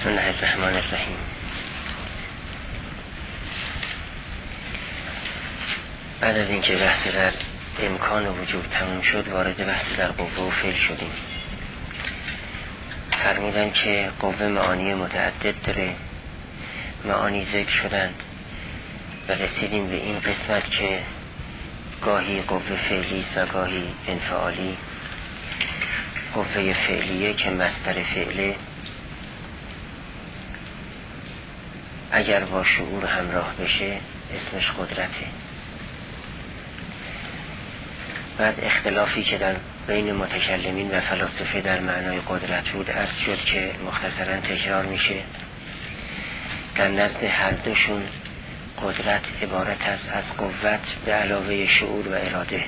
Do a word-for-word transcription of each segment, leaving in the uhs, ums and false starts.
بسم الله الرحمن الرحیم. بعد از اینکه بحث در امکان وجود تموم شد، وارد بحث در قوه و فعل شدیم. فرمودن که قوه معانی متعدد داره، معانی ذکر شدند و رسیدیم به این قسمت که گاهی قوه فعلی و گاهی انفعالی. قوه فعلیه که مصدر فعله اگر با شعور همراه بشه اسمش قدرته. بعد اختلافی که در بین متکلمین و فلاسفه در معنای قدرت بود عرض شد که مختصرا تکرار میشه. در نزد هر دوشون قدرت عبارت است از قوت به علاوه شعور و اراده.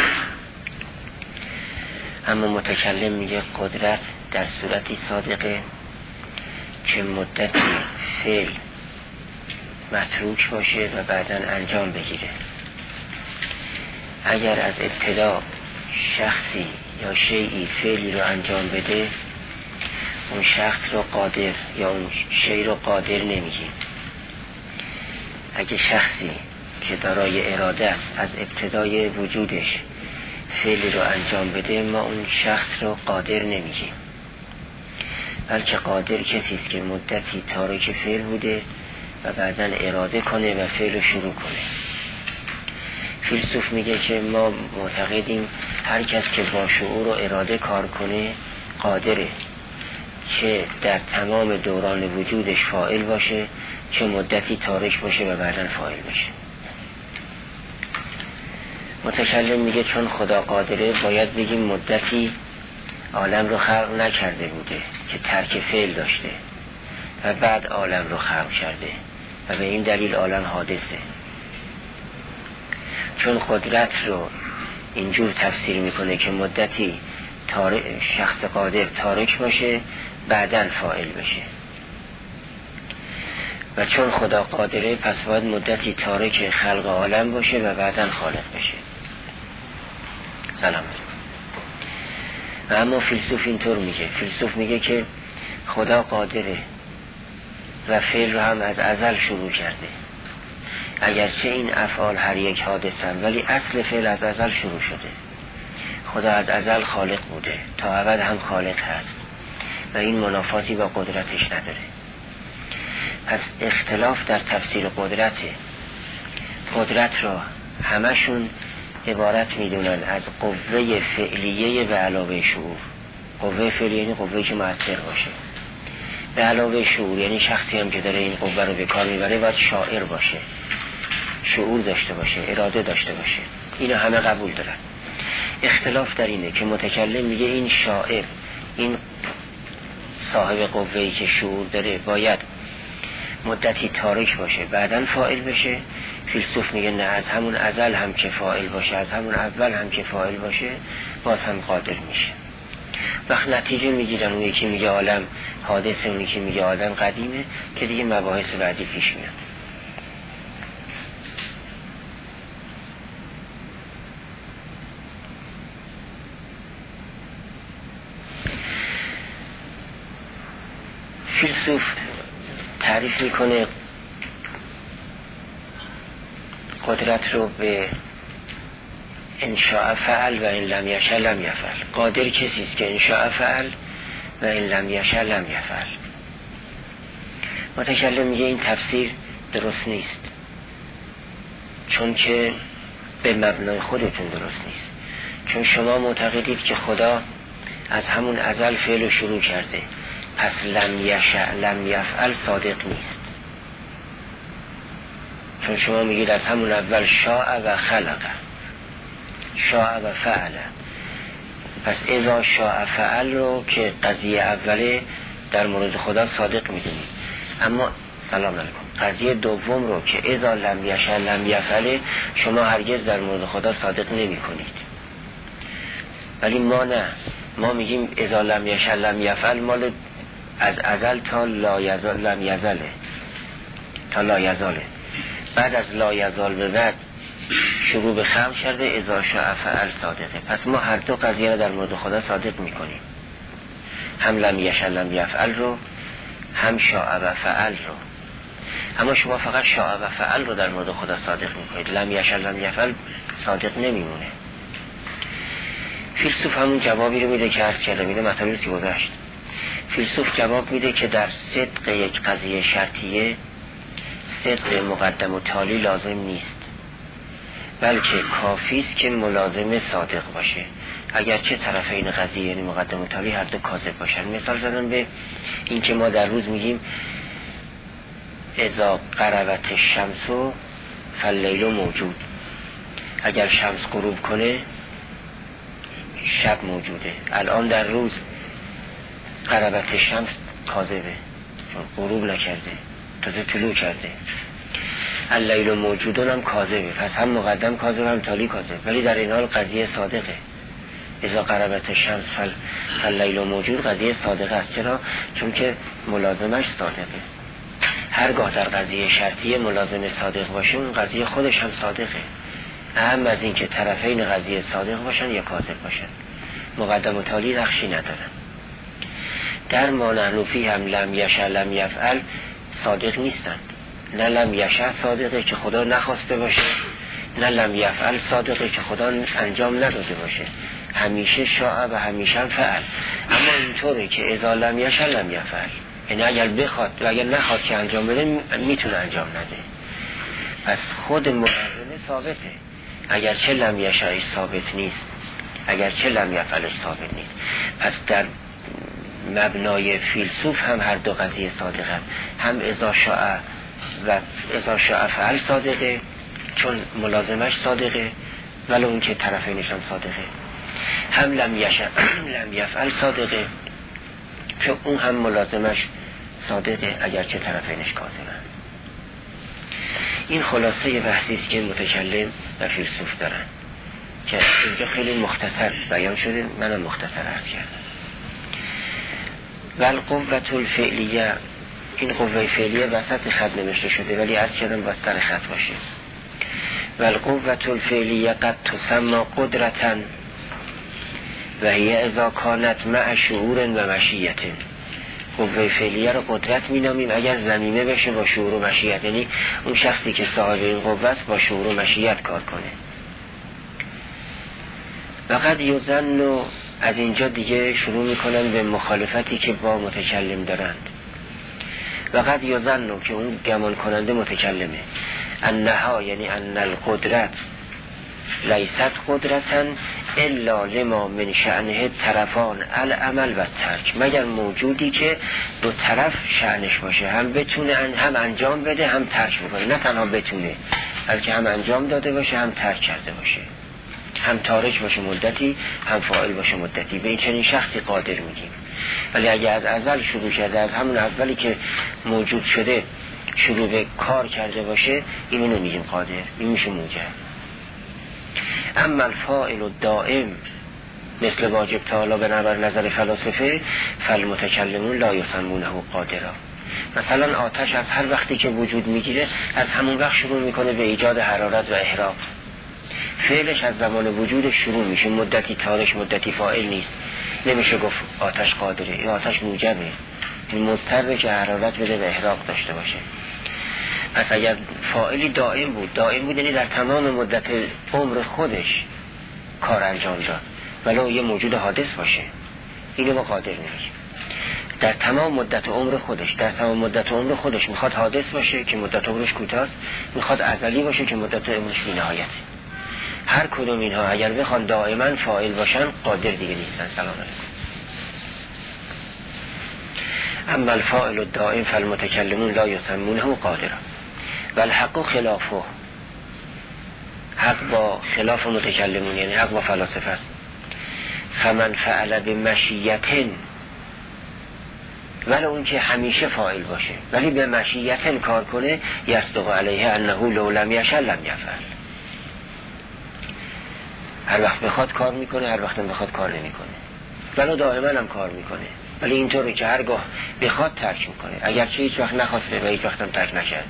اما متکلم میگه قدرت در صورتی صادقه که مدتی فعل متروک باشه و بعداً انجام بگیره. اگر از ابتدا شخصی یا شیئی فعلی رو انجام بده، اون شخص رو قادر یا اون شیء رو قادر نمیگیم. اگه شخصی که دارای اراده است از ابتدای وجودش فعلی رو انجام بده، ما اون شخص رو قادر نمیگیم، بلکه قادر کسی است که مدتی تارک فعل بوده و بعداً اراده کنه و فعل رو شروع کنه. فیلسوف میگه که ما معتقدیم هر کس که با شعور و اراده کار کنه قادره که در تمام دوران وجودش فاعل باشه، که مدتی تارک باشه و بعداً فاعل بشه. متکلم میگه چون خدا قادره باید بگیم مدتی عالم رو خلق نکرده بوده که ترک فعل داشته و بعد عالم رو خلق کرده و به این دلیل عالم حادثه. چون قدرت رو اینجور تفسیر میکنه که مدتی شخص قادر تارک باشه بعداً فاعل بشه، و چون خدا قادره پس باید مدتی تارک خلق عالم باشه و بعداً خالق بشه. سلام. و اما فیلسوف اینطور میگه، فیلسوف میگه که خدا قادره و فعل رو هم از ازل شروع کرده، اگرچه این افعال هر یک حادثن ولی اصل فعل از ازل شروع شده. خدا از ازل خالق بوده، تا ابد هم خالق هست و این منافاتی با قدرتش نداره. پس اختلاف در تفسیر قدرته. قدرت را همشون عبارت میدونن از قوه فعلیه به علاوه شعور. قوه فعلیه یعنی قوه که مؤثر باشه به علاوه شعور، یعنی شخصی هم که داره این قوه رو به کار میبره باید شاعر باشه، شعور داشته باشه، اراده داشته باشه. اینو همه قبول دارن. اختلاف در اینه که متکلم میگه این شاعر، این صاحب قوه‌ای که شعور داره باید مدتی تارک باشه بعداً فاعل بشه. فیلسوف میگه نه، از همون ازل هم که فاعل باشه، از همون اول هم که فاعل باشه باز هم قادر میشه. وقت نتیجه میگیرن، اون یکی میگه عالم حادثه، اون یکی میگه عالم قدیمه، که دیگه مباحث بعدی پیش میاد. فیلسوف تعریف میکنه قدرت رو به انشاء فعل و این لم یشاء لم یفعل. قادر کسی است که انشاء فعل و این لم یشاء لم یفعل. متکلم میگه این تفسیر درست نیست، چون که به مبنای خودتون درست نیست. چون شما معتقدید که خدا از همون ازل فعل رو شروع کرده، پس لم یشاء لم یفعل صادق نیست. چون شما میگید از همون اول شاء و خلق، شاء و فعل، پس اذا شاء فعل رو که قضیه اوله در مورد خدا صادق میدونید، اما سلام علیکم قضیه دوم رو که اذا لم یشاء لم یفعل شما هرگز در مورد خدا صادق نمی کنید. ولی ما نه، ما میگیم اذا لم یشاء لم یفعل مال از ازل تا لا یزال لم یزاله، تا لا یزاله. بعد از لا یزال به بعد شروع به خلق کرده، اذا شاء فعل صادقه. پس ما هر دو قضیه رو در مورد خدا صادق میکنیم، هم لم یشاء لم یفعل رو، هم شاء و فعل رو. اما شما فقط شاء و فعل رو در مورد خدا صادق میکنید، لم یشاء لم یفعل صادق نمیمونه. فیلسوف همون جوابی رو میده که عرض کردم، اینه مطالبی که گذشت. فیلسوف جواب میده که در صدق یک قضیه شرطیه صدق مقدم و تالی لازم نیست، بلکه کافی است که ملازمه صادق باشه، اگرچه طرفین قضیه یعنی مقدم و تالی هر دو کاذب باشن. مثال زدن به این که ما در روز میگیم اذا غربت الشمس فاللیل موجود، اگر شمس غروب کنه شب موجوده. الان در روز غربت شمس کاذبه چون غروب نکرده، تازه طلوع کرده. اللیل موجودون هم کاذبه، پس هم مقدم کاذب هم تالی کاذب، ولی در این حال قضیه صادقه. اذا غربت شمس فل... فاللیل موجود قضیه صادقه است. چرا؟ چون که ملازمش صادقه. هرگاه در قضیه شرطیه ملازم صادق باشه اون قضیه خودش هم صادقه، اهم از این که طرفین قضیه صادق باشن یا کاذب باشن. مقدم و تالی نقشی ندارن. در ما نحنوفی هم لم یشاء لم یفعل صادق نیستن. نه لم یشاء صادقه که خدا نخواسته باشه، نه لم یفعل صادقه که خدا انجام نداده باشه. همیشه شاء و همیشه هم فعل. اما اینطوره که اذا لم یشاء لم یفعل، یعنی اگر بخواد و اگر نخواد که انجام بده میتونه انجام نده. پس خود ملازمه ثابته، اگر چه لم یشاء ثابت نیست، اگر چه لم یفعلش ثابت نیست. پس در مبنای فیلسوف هم هر دو قضیه صادقه، هم اذا شاء و اذا شاء فعل صادقه چون ملازمش صادقه ولی اون که طرفینش هم صادقه، هم لم یشاء لم یفعل صادقه که اون هم ملازمش صادقه اگرچه طرفینش کاذبه. این خلاصه بحثی است که متکلم و فیلسوف دارن که اینجا خیلی مختصر بیان شده، منم مختصر عرض کردم. و القوة الفعلیه، این قوه فعلیه وسط خط نوشته شده ولی عرض کردم وسط خط باشه. و القوة الفعلیه قد تسمى قدرتا و هی اذا کانت مع شعور و مشیت. قوه فعلیه رو قدرت می نامیم اگر ضمیمه بشه با شعور و مشیت، یعنی اون شخصی که صاحب این قوه است با شعور و مشیت کار کنه. و قد یظن، و از اینجا دیگه شروع میکنن به مخالفتی که با متکلم دارند. و قد یظن که اون گمان کننده متکلمه، انها یعنی ان القدرت لیست قدرتا الا لما من شأنه طرفان العمل و ترک، مگر موجودی که دو طرف شأنش باشه، هم بتونه هم انجام بده هم ترک بکنه. نه تنها بتونه بلکه هم انجام داده باشه هم ترک کرده باشه، هم تارک باشه مدتی هم فاعل باشه مدتی. به این چنین شخصی قادر میگیم. ولی اگه از ازل شروع کرده، از همون اولی که موجود شده شروع به کار کرده باشه، اینو نمیگیم قادر، این میشه موجب. اما الفاعل الدائم مثل واجب تعالی به نظر فلاسفه فالمتکلمون لا یسمونه قادرا. مثلا آتش از هر وقتی که وجود میگیره از همون وقت شروع میکنه به ایجاد حرارت و احراق. فعلش از زمان وجودش شروع میشه، مدتی تارک مدتی فاعل نیست. نمیشه گفت آتش قادره، این آتش موجبه، این مضطره که حرارت بده و احراق داشته باشه. پس اگر فاعلی دائم بود، دائم بود یعنی در تمام مدت عمر خودش کار انجام داد، ولو یه موجود حادث باشه، اینو ما قادر نمیشه. در تمام مدت عمر خودش، در تمام مدت عمر خودش میخواد حادث باشه که مدت عمرش کوتاست، میخواد ازلی باشه که مدت عمرش بی‌نهایته. هر کدوم اینها اگر بخوان دائما فاعل باشن قادر دیگه نیستن. سلام علیکم. اما الفاعل الدائم فالمتکلمون لا یسمونه قادرا و الحق خلافه. حق با خلاف متکلمون یعنی حق با فلاسفه است. فمن فعل بمشیتن، ولی اون که همیشه فاعل باشه ولی به مشیتن کار کنه، یصدق علیه انه لو لم یشاء لم یفعل. هر وقت بخواد کار میکنه، هر وقت بخواد کار نمیکنه، ولی دائما هم کار میکنه. ولی اینطوری که هرگاه بخواد ترک میکنه، اگرچه هیچ وقت نخواسته و هیچ وقت هم ترک نکرده.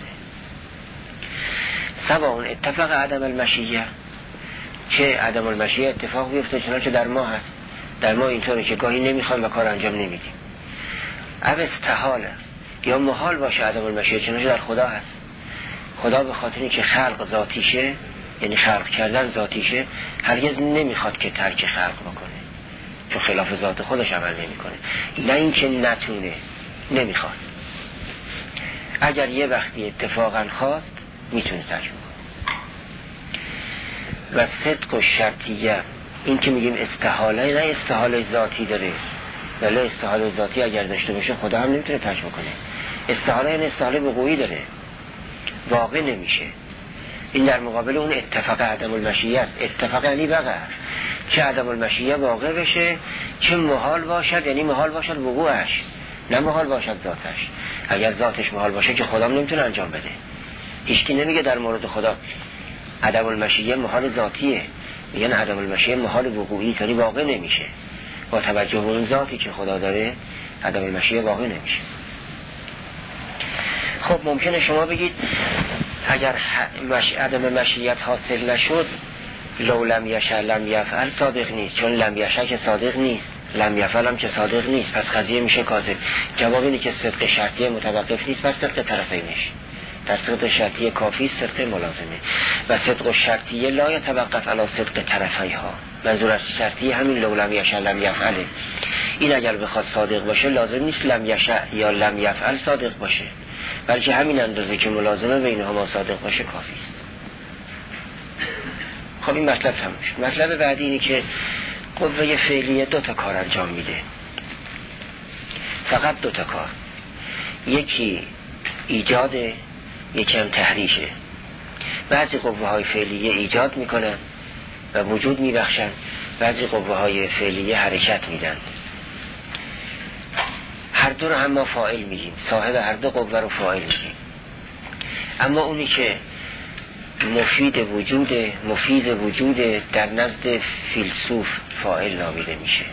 سواء اتفق عدم المشیه، چه عدم المشیه اتفاق بیفته، چنانچه در ما هست. در ما اینطوری که گاهی نمیخوایم و کار انجام نمیدیم. او استحاله، یا محال باشه عدم المشیه، چنانچه در خدا هست. خدا به خاطر اینکه خلق ذاتیشه، یعنی خلق کردن ذاتیشه، هرگز نمیخواد که ترک خلق بکنه، چون خلاف ذات خودش عمل نمیکنه. نه اینکه نتونه، نمیخواد. اگر یه وقتی اتفاقا خواست میتونه ترک بکنه. و صدق و شرطیه، این که میگیم استحاله، نه استحاله ذاتی داره، ولی استحاله ذاتی اگر داشته باشه خدا هم نمیتونه ترک بکنه. استحاله این استحاله وقوعی داره، واقع نمیشه. این در مقابل اون اتفاق عدم المشیه است. اتفاق یعنی وقع، چه عدم المشیه واقع بشه، چه محال باشد، یعنی محال باشد وقوعش، نه محال باشد ذاتش. اگر ذاتش محال باشه که خدا نمیتونه انجام بده. هیچکی نمیگه در مورد خدا عدم المشیه محال ذاتیه، میگن عدم المشیه محال وقوعی، یعنی واقع نمیشه. با توجه به اون ذاتی که خدا داره عدم المشیه واقع نمیشه. خب ممکنه شما بگید اگر مش... عدم مشیت حاصل نشد، لو لم یشاء لم یفعل صادق نیست، چون لم یشاء که صادق نیست، لم یفعل هم که صادق نیست، پس قضیه میشه کاذب. جواب اینه که صدق شرطیه متوقف نیست بر صدق طرفینش. در صدق شرطیه کافی، صدق ملازمه. و صدق شرطیه لا یتوقف علی صدق طرفیها. منظور از شرطیه همین لو لم یشاء لم یفعله. این اگر بخواد صادق باشه لازم نیست لم یشاء یا لم یفعل صادق باشه، بلکه همین اندازه که ملازمه بینهما صادق باشه کافی است. خب این مطلب تموم شد. مطلب بعدی اینه که قوه فعلیه دو تا کار انجام میده، فقط دو تا کار. یکی ایجاده، یکی هم تحریشه. بعضی قوه های فعلیه ایجاد میکنن و وجود میبخشن، بعضی قوه های فعلیه حرکت میدن. هر دو رو هم ما فاعل میگیم، صاحب هر دو قوه رو فاعل میگیم. اما اونی که مفید وجود، مفید وجود در نزد فیلسوف فاعل نامیده میشه.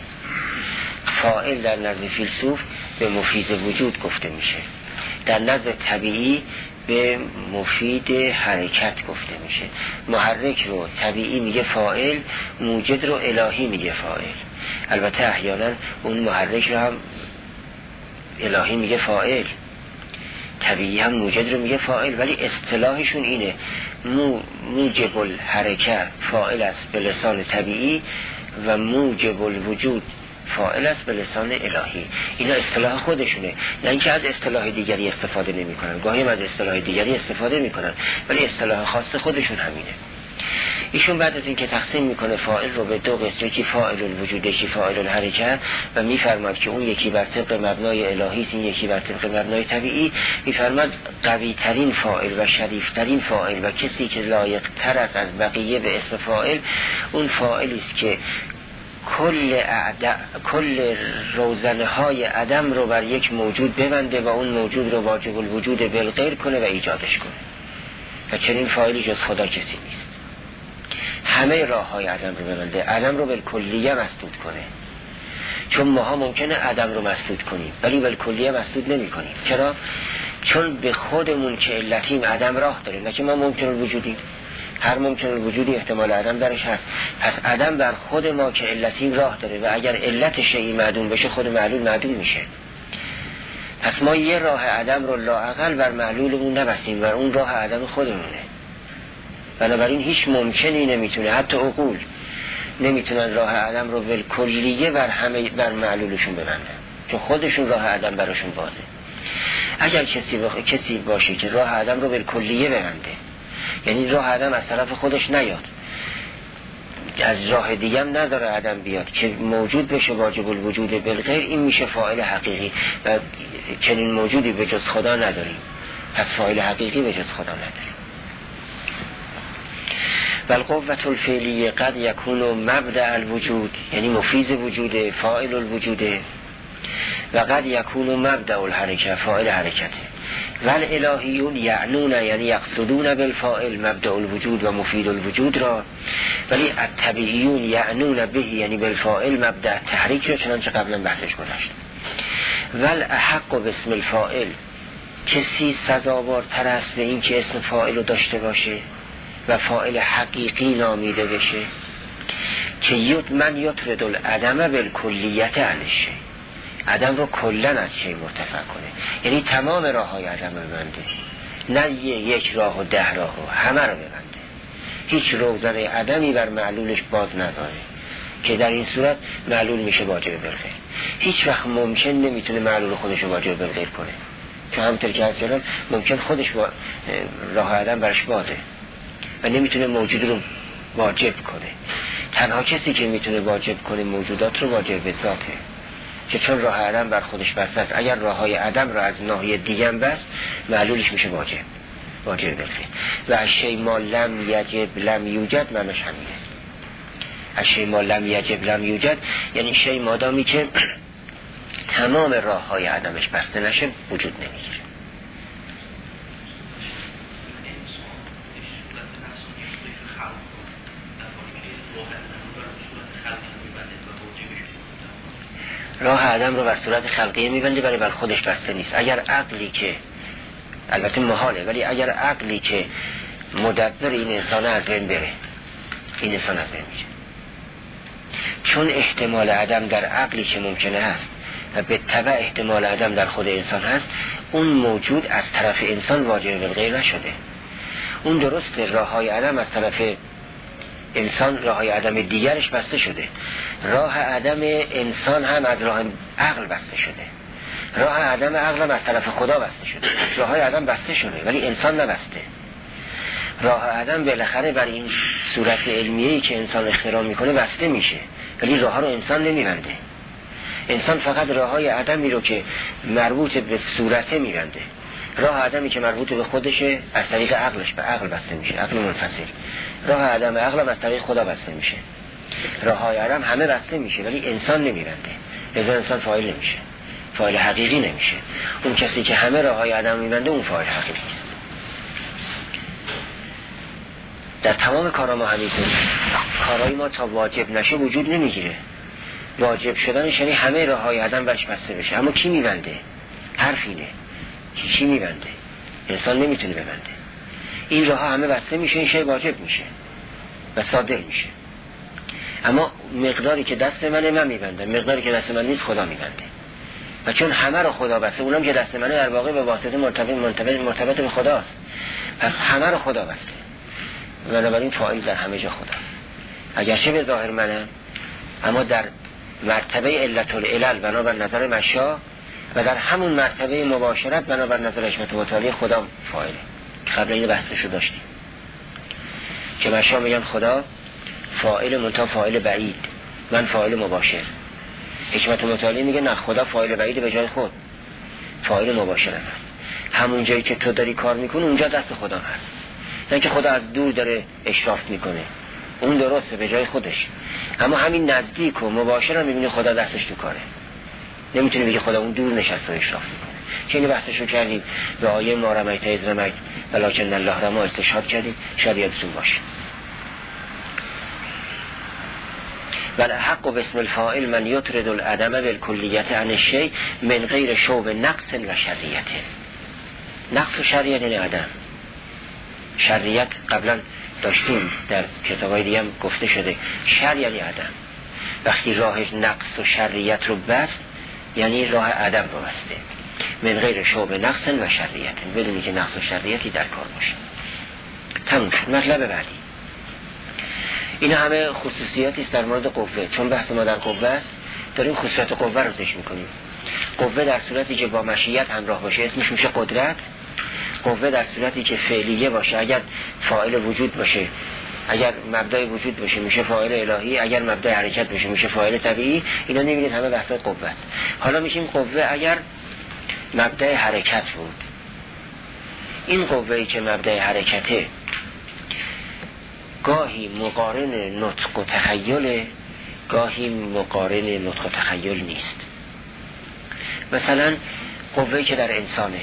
فاعل در نزد فیلسوف به مفید وجود گفته میشه، در نزد طبیعی به مفید حرکت گفته میشه. محرک رو طبیعی میگه فاعل، موجد رو الهی میگه فاعل. البته احیانا اون محرک رو هم الهی میگه فاعل، طبیعی هم موجد رو میگه فاعل، ولی اصطلاحشون اینه مو موجب الحرکه فاعل است به لسان طبیعی و موجب الوجود فاعل است به لسان الهی. اینا اصطلاح خودشونه، نه اینکه از اصطلاح دیگری استفاده نمی کنن. گاهی از اصطلاح دیگری استفاده می کنن ولی اصطلاح خاص خودشون همینه. ایشون بعد از اینکه تقسیم میکنه فاعل رو به دو قسم، یکی فاعل الوجود، یکی فاعل الحرکت، و میفرماد که اون یکی بر طبق مبنای الهی است، این یکی بر طبق مبنای طبیعی. میفرماد قوی ترین فاعل و شریف ترین فاعل و کسی که لایق تر است از بقیه به اسم فاعل، اون فاعلی است که کل اعداء کل روزنه های عدم رو بر یک موجود ببنده و اون موجود رو واجب الوجود بالغیر کنه و ایجادش کنه. و چنین فاعلی جز خدا کسی نیست. همه راه های عدم رو ببنده، عدم رو بالکلیه مسدود کنه. چون ماها ممکنه عدم رو مسدود کنیم ولی بالکلیه مسدود نمی کنیم. چرا؟ چون به خودمون که علتیم عدم راه داره، نه که ما ممکن الوجودیم. هر ممکن الوجودی احتمال عدم درش هست. پس عدم بر خود ما که علتیم راه داره و اگر علت شیئی معدوم بشه خود معلول معدوم میشه. پس ما یه راه عدم رو لااقل بر معلولمون نبستیم و اون راه عدم خودمونه. بنابراین هیچ ممکنی نمیتونه، حتی عقول نمیتونن راه عدم رو بالکلیه بر همه بر معلولشون ببندن، چون خودشون راه عدم براشون بازه. اگر کسی بخ... کسی باشه که راه عدم رو بالکلیه ببنده، یعنی راه عدم از طرف خودش نیاد، از راه دیگه هم نداره عدم بیاد که موجود بشه واجب الوجود بالغیر، این میشه فاعل حقیقی و چنین موجودی به جز خدا نداریم. پس فاعل حقیقی به جز خدا نداریم. والقوة الفعلیه قد یکون مبدأ الوجود، یعنی مفیز وجود، فاعل الوجود، و قد یکون مبدأ الحرکه، فاعل حرکته. والالهیون یعنون، یعنی یقصدون بالفاعل مبدأ الوجود و مفید الوجود را، ولی الطبیعیون یعنون به، یعنی بالفاعل مبدأ تحریک را، چنانچه قبلا بحثش گذشت. والاحق باسم الفاعل، کسی سزاوارتر است به این که اسم فاعل رو داشته باشه و فاعل حقیقی نامیده بشه که یوت من یطرد العدم بالکلیت عنشه، عدم رو کلا از شی مرتفع کنه، یعنی تمام راه های عدم رو ببنده، نه یک راه و ده راه رو، همه رو ببنده، هیچ روزن عدمی بر معلولش باز نداره که در این صورت معلول میشه واجب بالغیر. هیچ وقت ممکن نمیتونه معلول خودش رو واجب بالغیر کنه، چون همونطور که هست ممکن خودش راه عدم برش بازه و نمیتونه موجود رو واجب کنه. تنها کسی که میتونه واجب کنه موجودات رو واجب به ذاته، که چون راه عدم بر خودش بسته است، اگر راه های عدم رو از ناحیه دیگه هم بست معلولش میشه واجب واجب بالغیر. و اشی ما لم یجب لم یوجد معناش همینه. اشی ما لم یجب لم یوجد یعنی شی مادامی که تمام راه های عدمش بسته نشه وجود نمیگیره. راه عدم رو بر صورت خلقیه میبنده، برای بر خودش بسته نیست. اگر عقلی که البته محاله، ولی اگر عقلی که مدبر این انسان از بین بره، این انسان از بین میشه، چون احتمال عدم در عقلی که ممکنه هست و به تبع احتمال عدم در خود انسان هست، اون موجود از طرف انسان واجب بالغیر نشده. اون درسته راه های عدم از طرف انسان راه های عدم دیگرش بسته شده، راه عدم انسان هم از راه عقل بسته شده، راه عدم عقل هم از طرف خدا بسته شده. راه های عدم بسته شده ولی انسان نبسته. راه عدم بالاخره بر این صورت علمیه‌ای که انسان اختراع میکنه بسته میشه، ولی راه ها رو انسان نمیبنده. انسان فقط راه های عدمی رو که مربوط به صورته میبنده. راه عدمی که مربوط به خودشه از طریق عقلش به عقل بسته میشه، عقل منفصل. راه عدم عقل از طریق خدا بسته میشه. راه های عدم همه بسته میشه ولی انسان نمیبنده، لذا انسان فاعل نمیشه، فاعل حقیقی نمیشه. اون کسی که همه راه های عدم میبنده اون فاعل حقیقی است. در تمام کارا ما همینطور، کارای ما تا واجب نشه وجود نمیگیره. واجب شدنش یعنی همه راه های عدم برش بسته بشه. اما کی میبنده؟ حرف اینه، کی میبنده؟ انسان نمیتونه ببنده. این راه ها همه بسته میشه، این شی واجب میشه و صادر میشه. اما مقداری که دست منه من میبندم، مقداری که دست من نیست خدا میبنده. و چون همه رو خدا بسته، اونم که دست منه در واقع به واسطه مرتبط مرتبط مرتبط به خداست، پس همه رو خدا بسته. بنابراین فاعل در همه جا خداست. اگرچه به ظاهر منم، اما در مرتبه علت العلل بنابر نظر مشا و در همون مرتبه مباشرت بنابر نظر حکمت متعالی خدا فاعله. قبل این بحثشو داشتیم که مشا میگن خدا فاعل منتها فاعل بعید، من فاعل مباشر. حکمت متعالی میگه نه، خدا فاعل بعید به جای خود، فاعل مباشر هست. همون جایی که تو داری کار میکنی اونجا دست خدا هست، نه که خدا از دور داره اشراف میکنه، اون درسته به جای خودش. اما همین نزدیک و مباشر هم میبینی خدا دستش تو کاره، نمیتونی بگی خدا اون دور نشسته و اشراف میکنه. که اینو بحثشو کردیم به آیه ما رمیت اذ رمیت ولکن الله رما استشهاد کردیم، شاید یادتون باشه. بل حق باسم الفاعل من یطرد العدم بالکلیت عن الشیء من غیر شوب نقص و شریعت. نقص و شریعت یعنی عدم. شریعت قبلا داشتیم در کتابای دیگه هم گفته شده، شر یعنی عدم. وقتی راه نقص و شریعت رو بست یعنی راه عدم رو بسته. من غیر شوب نقص و شریعت، بدونی که نقص و شریعتی در کار باشه. تموم شد. مطلب بعدی این همه خصوصیاتی است در مورد قوه. چون بحث ما در قوه است، داریم خصوصیات قوه رو ذکر میکنیم. قوه در صورتی که با مشیت همراه باشه اسمش میشه قدرت. قوه در صورتی که فعلیه باشه، اگر فاعل وجود باشه، اگر مبدأ وجود باشه میشه فاعل الهی، اگر مبدأ حرکت باشه میشه فاعل طبیعی. اینا نمیبینید همه بحثات قوه است. حالا میشیم قوه اگر مبدأ حرکت بود. این قوه‌ای که مبدأ حرکته گاهی مقارن نطق و تخیل، گاهی مقارن نطق و تخیل نیست. مثلا قوه‌ای که در انسانه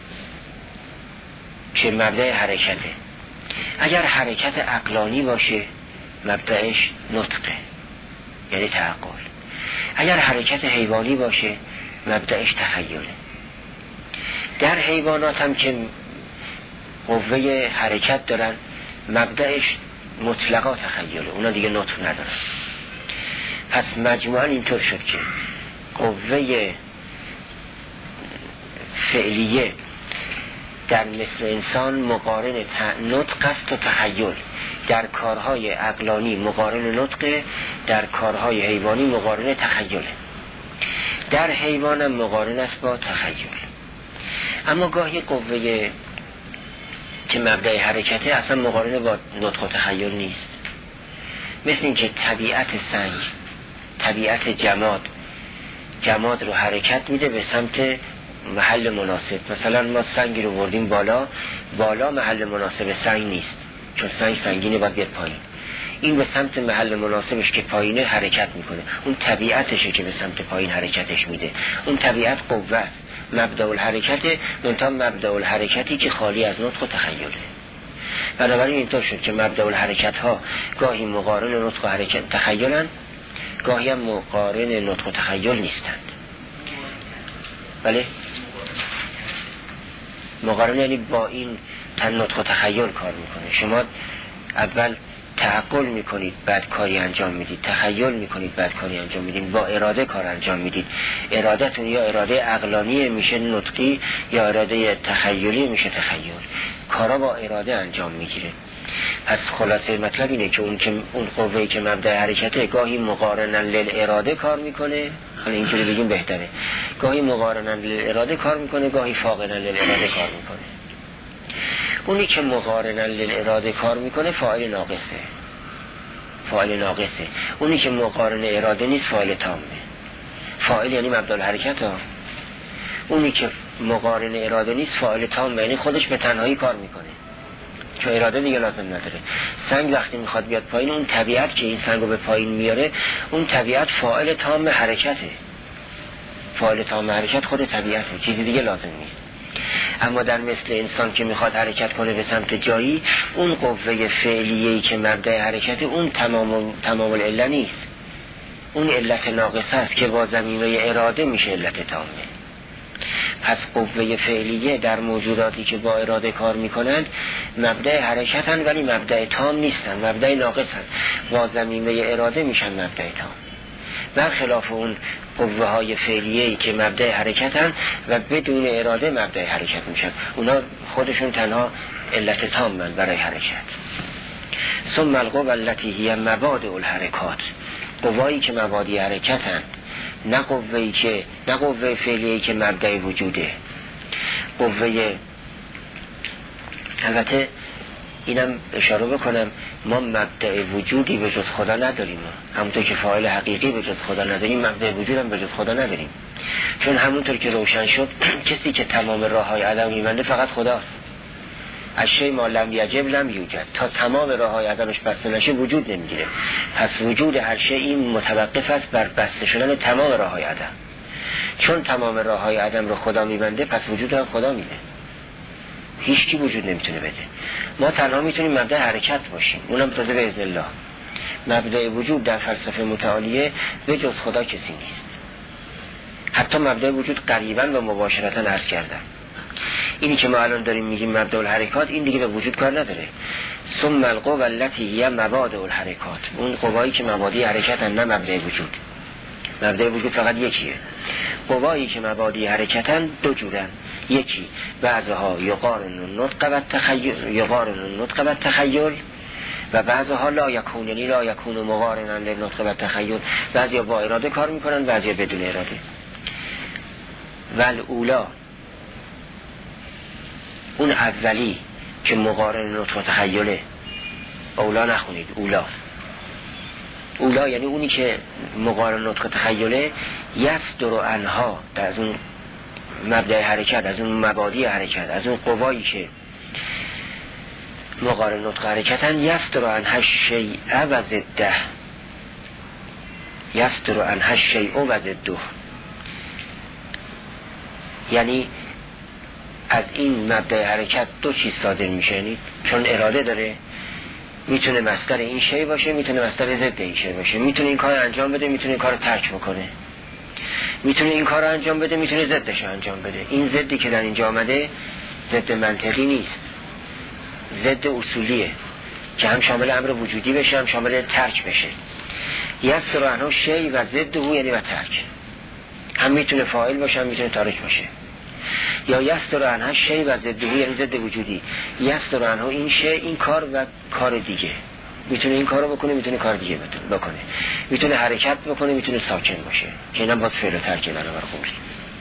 که مبدأ حرکته، اگر حرکت عقلانی باشه مبدأش نطقه یعنی تعقل، اگر حرکت حیوانی باشه مبدأش تخیله. در حیوانات هم که قوه حرکت دارن مبدأش مطلقا تخیله، اونا دیگه نطق ندارن. پس مجموعاً اینطور شد که قوه فعلیه در مثل انسان مقارن نطق است و تخیل. در کارهای عقلانی مقارن نطق، در کارهای حیوانی مقارن تخیل. در حیوان مقارن است با تخیل. اما گاهی قوه که مبدأ حرکته اصلا مقارن با نطق و تخیل نیست. مثل این که طبیعت سنگ، طبیعت جماد جماد رو حرکت میده به سمت محل مناسب. مثلا ما سنگی رو بردیم بالا، بالا محل مناسب سنگ نیست، چون سنگ سنگینه باید بیاد پایین. این به سمت محل مناسبش که پایینه حرکت میکنه. اون طبیعتشه که به سمت پایین حرکتش میده. اون طبیعت قوه است. مبدأ الحرکت منتها مبدأ الحرکتی که خالی از نطق و تخیله. بنابراین اینطور شد که مبدأ الحرکت ها گاهی مقارن نطق و حرکت تخیلن، گاهی هم مقارن نطق و تخیل نیستند. بله، مقارن یعنی با این تن نطق و تخیل کار میکنه. شما اول تعقل میکنید بعد کاری انجام میدید، تخیل میکنید بعد کاری انجام میدید، با اراده کار انجام میدید. ارادتون یا اراده عقلانی میشه نطقی، یا اراده تخیلی میشه تخیل. کارا با اراده انجام میگیره. پس خلاصه مطلب اینه که اون که اون قوه‌ای که مبدأ حرکته گاهی مقارناً للاراده کار میکنه، حالا اینجوری بگیم بهتره، گاهی مقارناً للاراده کار میکنه، گاهی فاقداً للاراده کار میکنه. اونی که مقارناً للاراده کار میکنه فاعل ناقصه، فاعل ناقصه. اونی که مقارن اراده نیست فاعل تامه. فاعل یعنی مبدأ الحرکت ها. اونی که مقارن اراده نیست فاعل تامه، یعنی خودش به تنهایی کار میکنه، چون اراده دیگه لازم نداره. سنگ وقتی میخواد بیاد پایین، اون طبیعت که این سنگو به پایین میاره، اون طبیعت فاعل تام حرکته. فاعل تام حرکت خود طبیعته، چیزی دیگه لازم نیست. اما در مثل انسان که میخواد حرکت کنه به سمت جایی، اون قوه فعلیه‌ای که مبدأ حرکته اون تمام تمام العله نیست. اون علت ناقصه است که با ضمیمه اراده میشه علت تامه. پس قوه فعلیه در موجوداتی که با اراده کار میکنند مبدأ حرکتن، ولی مبدأ تام نیستن، مبدأ ناقصن. با ضمیمه اراده میشن مبدأ تام، برخلاف اون قوه های فعلیه‌ای که مبدأ حرکتن و بدون اراده مبدأ حرکت میشن. اونا خودشون تنها علت تامن برای حرکت. ثم القوة التي هي مبادئ الحرکات، قوایی که مبادی حرکتن، نه قوه‌ای که نه قوه فعلیه‌ای که مبدأ وجوده. قوه، البته اینم اشاره بکنم، ما مبدأ وجودی به جز خدا نداریم. همونطور که فاعل حقیقی به جز خدا نداریم، مبدأ وجود هم به جز خدا نداریم. چون همونطور که روشن شد، کسی که تمام راه‌های عدم می‌بنده فقط خداست. اشیاء ما لم یجب لم یوجد، تا تمام راه‌های عدمش بسته نشه وجود نمیگیره. پس وجود هر شی این متوقف است بر بسته شدن تمام راه‌های عدم. چون تمام راه‌های عدم رو خدا می‌بنده، پس وجود هم خدا میده. هیچ کی وجود نمیتونه بده. ما تنها میتونیم مبدأ حرکت باشیم، اونم تازه به اذن الله. مبدأ وجود در فلسفه متعالیه به جز خدا کسی نیست. حتی مبدأ وجود قریباً و مباشرتاً عرض کردم. اینی که ما الان داریم میگیم مبدأ الحرکات، این دیگه به وجود کار نداره. ثم القوة التي هي مبادئ الحرکات، اون قوایی که مبادی حرکتن، نه مبدأ وجود. مبدأ وجود فقط یکیه. قوایی که مبادی حرکتن دو جورن. یکی بعضها یقارن النطق و التخیل، یقارن النطق و التخیل، و بعضها لا یکون، یعنی لا یکون مقارنا للنطق و التخیل. بعضیا با اراده کار میکنن، بعضیا بدون اراده. والاولا، اون اولی که مقارن نطق و تخیله، اولا نخونید، اولا. اولا یعنی اونی که مقارن نطق و تخیله، یصدر عنها، از اون مبدأ حرکت، از اون مبادی حرکت، از اون قوایی که مقارن نطق حرکتن، یصدر عنها شیء و ضده، یصدر عنها شیء و ضده. یعنی از این مبدأ حرکت دو چیز صادر میشه، یعنی چون اراده داره، میتونه مصدر این شی باشه، میتونه مصدر ضد این شی باشه. میتونه این کار انجام بده، میتونه این کار ترک بکنه. میتونه این کار انجام بده، میتونه ضدش انجام بده. این ضدی که در اینجا آمده ضد منطقی نیست، ضد اصولیه که هم شامل امر وجودی بشه، هم شامل ترک بشه. یصدر عنه شی و ضده یعنی و ترک، هم میتونه فاعل باشه، هم میتونه تارک باشه. یا یستر عنها شی و ضده یعنی ضد وجودی. یستر عنها این شی، این کار و کار دیگه، میتونه این کارو بکنه، میتونه کار دیگه بکنه، میتونه حرکت بکنه، میتونه ساکن باشه که اینم باز فعل و ترک بنابر خوبی.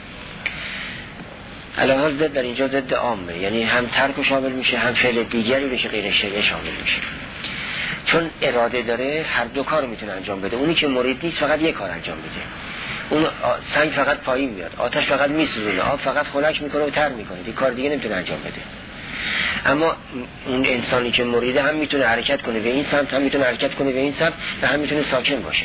علاوه ضد در اینجا ضد عامه، یعنی هم ترک شامل میشه هم فعل دیگری بشه غیر شیء شامل میشه. چون اراده داره هر دو کار میتونه انجام بده. اونی که مرید نیست فقط یک کار انجام میده. اون سنگ فقط پایین میاد، آتش فقط میسوزونه، آب فقط خنک میکنه و تر میکنه، دیگه کار دیگه نمیتونه انجام بده. اما اون انسانی که مریده هم میتونه حرکت کنه به این سمت، هم میتونه حرکت کنه به این سمت و هم میتونه ساکن باشه.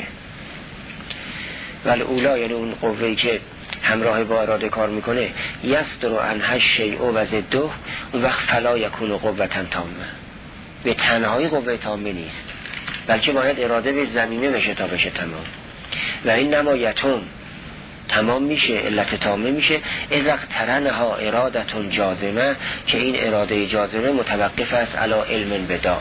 ولی اولا یعنی اون قوه‌ای که همراه با اراده کار میکنه، یستر عنها شیء و ضده، اون وقت فلا یکون قوة تامه، به تنهایی قوه تامه نیست، بلکه باید اراده به زمینه بشه تا بشه تمام. و این نمایتون تمام میشه، علت تامه میشه اذا اقترنها ارادتون جازمه، که این اراده جازمه متوقف است علی علم بداع.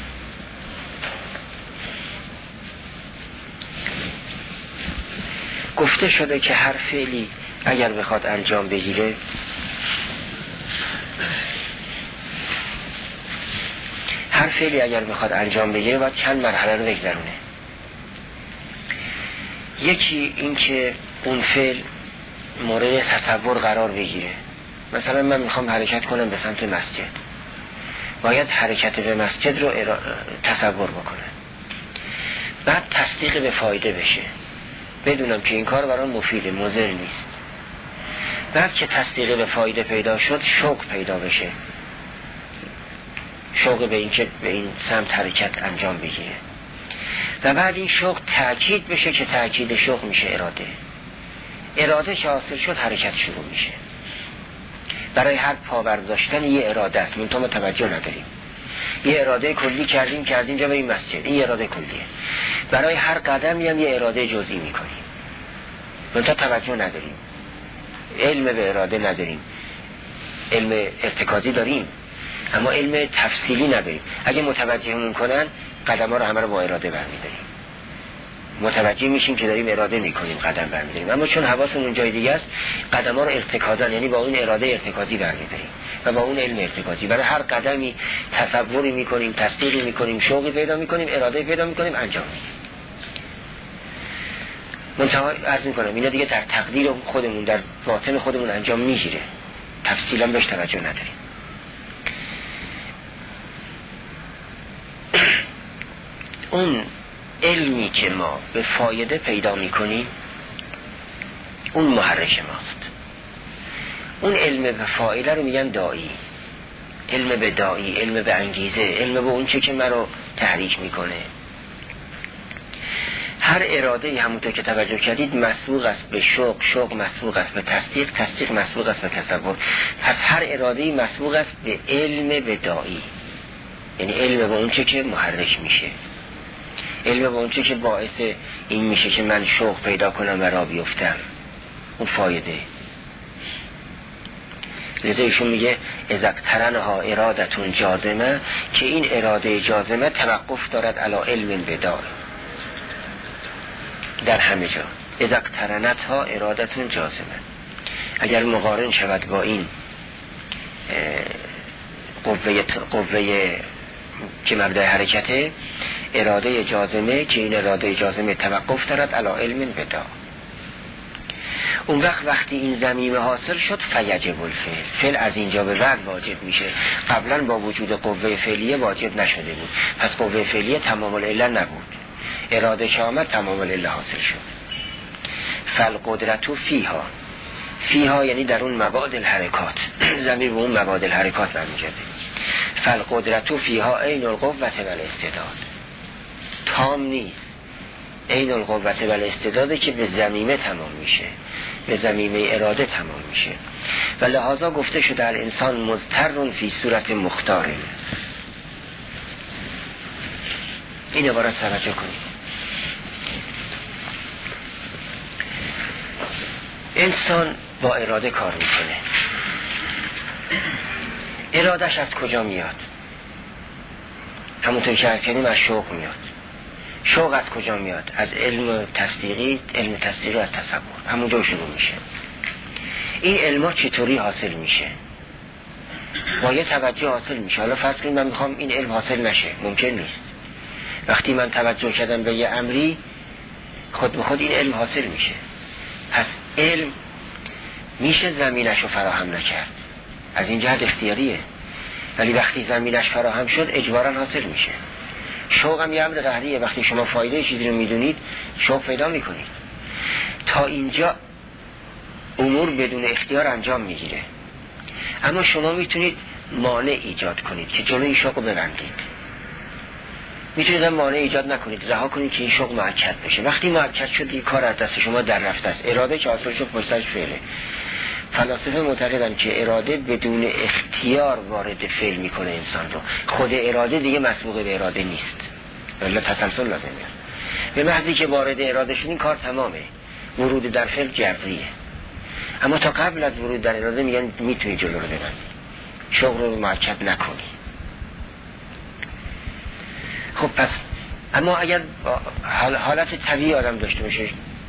گفته شده که هر فعلی اگر بخواد انجام بگیره هر فعلی اگر بخواد انجام بگیره باید چند مرحله رو بگذرونه. یکی این که اون فعل مورد تصور قرار بگیره. مثلا من میخوام حرکت کنم به سمت مسجد، باید حرکت به مسجد رو تصور بکنم، بعد تصدیق به فایده بشه، بدونم که این کار برام مفیده، مضر نیست. بعد که تصدیق به فایده پیدا شد، شوق پیدا بشه، شوق به این که به این سمت حرکت انجام بگیره. و بعد این شوق تأکید بشه که تأکید شوق میشه اراده. اراده که حاصل شد حرکت شروع میشه. برای هر پا برداشتن یه اراده است، منتها ما توجه نداریم. یه اراده کلی کردیم که از اینجا به این مسجد، این اراده کلیه. برای هر قدمی هم یه اراده جزئی میکنیم، منتها توجه نداریم، علم به اراده نداریم. علم ارتکازی داریم اما علم تفصیلی نداریم. اگه متوجهمون کنن قدم ها رو همه رو با اراده برمیداریم، متوجه میشیم که داریم اراده میکنیم قدم برمیداریم. اما چون حواسمون جای دیگه است، قدم ها رو ارتکازن، یعنی با اون اراده ارتکازی برمیداریم و با اون علم ارتکازی برای هر قدمی تصوری میکنیم، تصدیقی میکنیم، شوقی پیدا میکنیم، اراده پیدا میکنیم، انجام میدیم. منتها عرض میکنم اینا دیگه در تقدیر خودمون، در باطن خودمون انجام میگیره، تفصیلا بهش توجه نداریم. اون علمی که ما به فایده پیدا میکنیم اون محرک ماست. اون علم به فایده رو میگن داعی، علم به داعی، علم به انگیزه، علم به اون چه که من رو تحریک میکنه. هر اراده همونطور که توجه کردید مسبوق است به شوق، شوق مسبوق است به تصدیق، تصدیق مسبوق است به تصور. پس هر اراده مسبوق است به علم به داعی، یعنی علم به اون چه که محرک میشه، علم به اون چه که باعث این میشه که من شوق پیدا کنم و را بیفتم، اون فایده. لذا ایشون میگه اذا اقترنها ارادتون جازمه، که این اراده جازمه توقف دارد علی علم بداع در همه جا. اذا اقترنتها ارادتون جازمه، اگر مقارن شود با این قوه قوه که مبدأ حرکته، اراده جازمه، که این اراده جازمه توقف دارد علی علم بداع. اون وقت وقتی این ضمیمه حاصل شد فیجب الفعل، فعل از اینجا به بعد واجب میشه. قبلا با وجود قوه فعلیه واجب نشده بود، پس قوه فعلیه تمام العله نبود، اراده که آمد تمام العله حاصل شد. فالقدرت فیها، فیها یعنی در اون مبعد الحرکات، ضمیر به اون مبعد الحرکات برمیگرده. فالقدرت فیها عین القوة والاستعداد، تام نیست، عین القوة والاستعداد که به ضمیمه تمام میشه، به ضمیمه اراده تمام میشه. و لحاظا گفته شده الانسان مضطر فی صورت مختار. این عبارت توجه کنید. انسان با اراده کار میکنه. ارادش از کجا میاد؟ همونطور که کنیم از شوق میاد. شوق از کجا میاد؟ از علم تصدیقی، علم تصدیقی از تصور، همونجا شروع میشه. این علما چطوری حاصل میشه؟ با یه توجه حاصل میشه. حالا فرض کنید من میخوام این علم حاصل نشه، ممکن نیست. وقتی من توجه کردم به یه امری، خود به خود این علم حاصل میشه. پس علم میشه زمینش رو فراهم نکرد، از این جهت اختیاریه، ولی وقتی زمینش فراهم شد اجباراً حاصل میشه. شوق هم یه امر قهریه. وقتی شما فایده چیزی رو میدونید شوق پیدا میکنید. تا اینجا امور بدون اختیار انجام میگیره، اما شما میتونید مانع ایجاد کنید که جلوی این شوق رو ببندید. میتونید هم مانع ایجاد نکنید، رها کنید که این شوق مؤکد بشه. وقتی مؤکد شد این کار از دست شما در رفته است. اراده که حاصل شد پشتش فعله. فلاسفه معتقدن که اراده بدون اختیار وارد فعل میکنه انسان رو. خود اراده دیگه مسبوق به اراده نیست، ولی تسلسل لازمه. به محضی که وارد اراده شد این کار تمامه، ورود در فعل جبریه. اما تا قبل از ورود در اراده میگن میتونی جلو رو ببندی، شوق رو مؤکد نکنی. خب پس اما اگر حالت طبیعی آدم داشته باشه،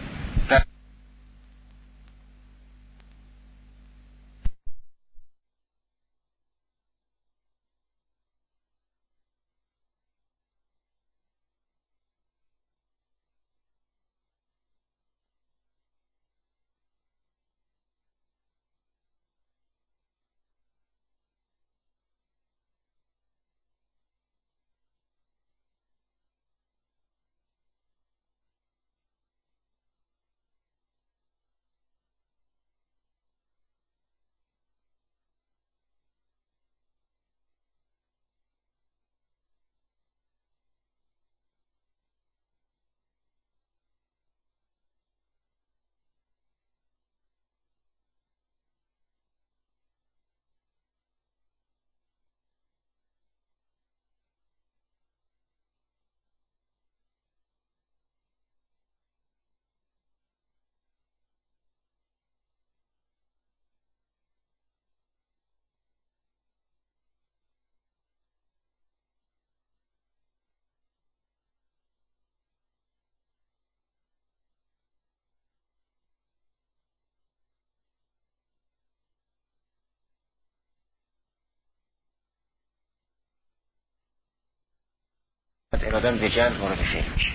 ارادم به جر وارد فعل میشه.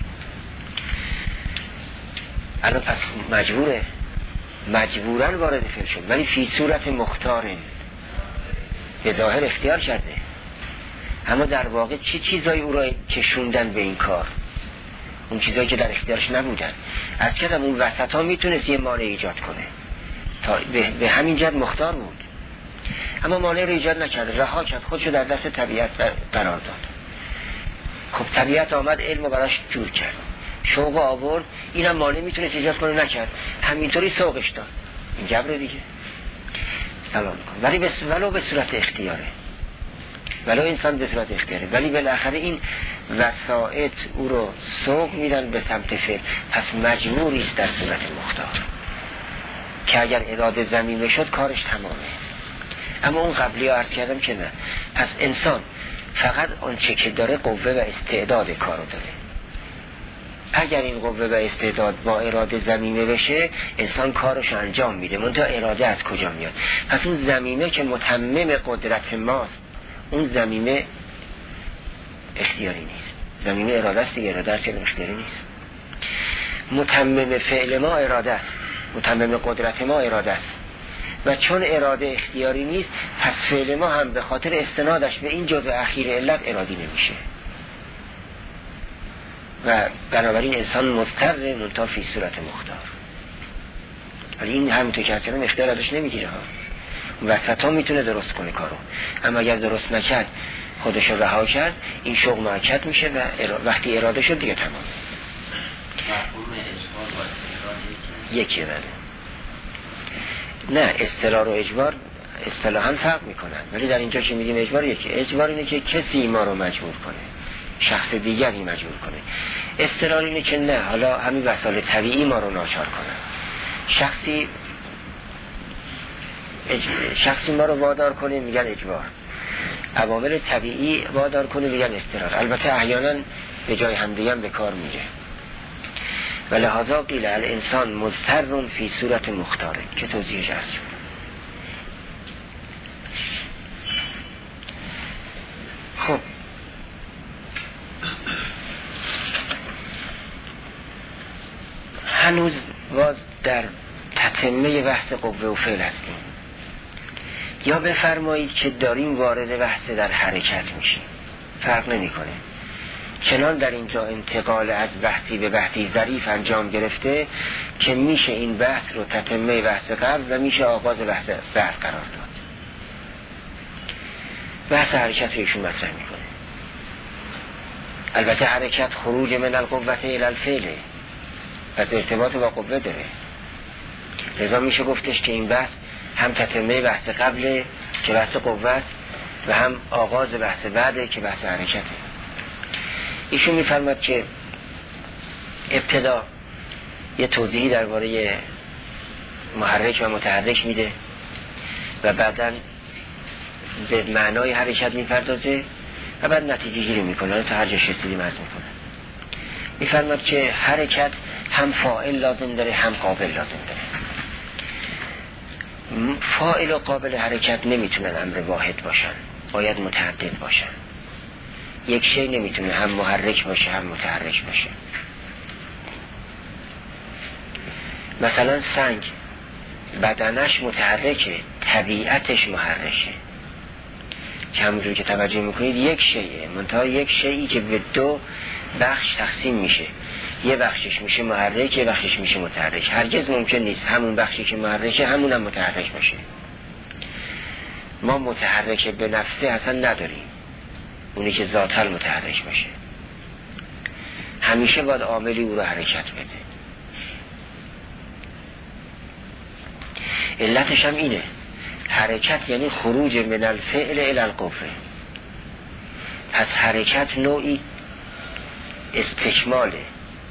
الان پس مجبوره مجبورن وارد فعل شد، ولی فی صورت مختارن، به ظاهر اختیار کرده، اما در واقع چه چی چیزایی او را کشوندن به این کار؟ اون چیزایی که در اختیارش نبودن. از کدام اون وسط ها میتونست یه مانع ایجاد کنه، تا به, به همین جد مختار بود، اما مانع رو ایجاد نکرد، رها کرد، خودشو در دست طبیعت قرار داد. خب طبیعت آمد علم رو براش جور کرد، شوق آورد، اینم مانع میتونست ایجاد کنه، نکرد، همینطوری سوقش داد. این جبر دیگه. سلام کن. ولی بس ولو به صورت اختیاره، ولو انسان به صورت اختیاره، ولی بالاخره این وسائط او رو سوق میدن به سمت فعل. پس مجبوری است در صورت مختار که اگر اراده ضمیمه شد کارش تمامه. اما اون قبلی ها عرض کردم که نه. پس انسان فقط آنچه که داره قوه و استعداد کارو داره. اگر این قوه و استعداد با اراده ضمیمه بشه انسان کارش انجام میده. منتها اراده از کجا میاد؟ پس اون ضمیمه که متمم قدرت ماست، اون ضمیمه اختیاری نیست. ضمیمه اراده است دیگه، اراده است اختیاری نیست. متمم فعل ما اراده است، متمم قدرت ما اراده است، و چون اراده اختیاری نیست پس فعل ما هم به خاطر استنادش به این جزء اخیر علت ارادی نمیشه و بنابراین انسان مضطر منتها فی صورت مختار. ولی این همینطور که کردن اختیار ازش نمیگیره ها. وسط ها میتونه درست کنه کارو، اما اگر درست نکرد خودش رو رها کرد این شوق مؤکد میشه و وقتی اراده شد دیگه تمام. یکی بله. نه اصطلاح و اجبار اصطلاحاً فرق میکنن، ولی در اینجا که میگیم اجبار، یکی اجبار اینه که کسی ما رو مجبور کنه، شخص دیگری مجبور کنه. اصطلاح اینه که نه، حالا همین وسایل طبیعی ما رو ناچار کنه. شخصی اج... شخصی ما رو وادار کنه میگن اجبار، عوامل طبیعی وادار کنه میگن اضطرار. البته احیانا به جای همدیگه به کار میره. و لحاظا قیل الانسان مضطر فی صورت مختاره که توضیحش هست. هنوز باز در تتمه بحث قوه و فعل هستیم. یا بفرمایید که داریم وارد بحث در حرکت میشیم، فرق نمیکنه. چنان در اینجا انتقال از بحثی به بحثی ظریف انجام گرفته که میشه این بحث رو تتمه بحث قبل و میشه آغاز بحث بعد قرار داد. بحث حرکت رو ایشون مطرح میکنه. البته حرکت خروج من القوة الی الفعل، پس ارتباط با قوه داره. لذا میشه گفتش که این بحث هم تتمه بحث قبله که بحث قوه است و هم آغاز بحث بعده که بحث حرکته. ایشون میفرماد که ابتدا یه توضیحی درباره محرک و متحرک میده و بعداً به معنای حرکت میپردازه و بعد نتیجه گیری میکنه تا هر جا رسیدیم عرض میکنه. میفرماد که حرکت هم فاعل لازم داره هم قابل لازم داره. فاعل و قابل حرکت نمیتونن امر واحد باشن، باید متعدد باشن. یک شی نمیتونه هم محرک باشه هم متحرک باشه. مثلا سنگ بدنش متحرکه، طبیعتش محرکه، که همونجور که توجه میکنید یک شیه، منتها یک شیئی که به دو بخش تقسیم میشه، یه بخشش میشه محرک، یه بخشش میشه متحرک. هرگز ممکن نیست همون بخشی که محرکه همون هم متحرک باشه. ما متحرک به نفسه اصلا نداریم، اونی که ذاتاً متحرک باشه. همیشه باید عاملی او رو حرکت بده. علتش هم اینه، حرکت یعنی خروج من الفعل الی القوه. پس حرکت نوعی استکماله.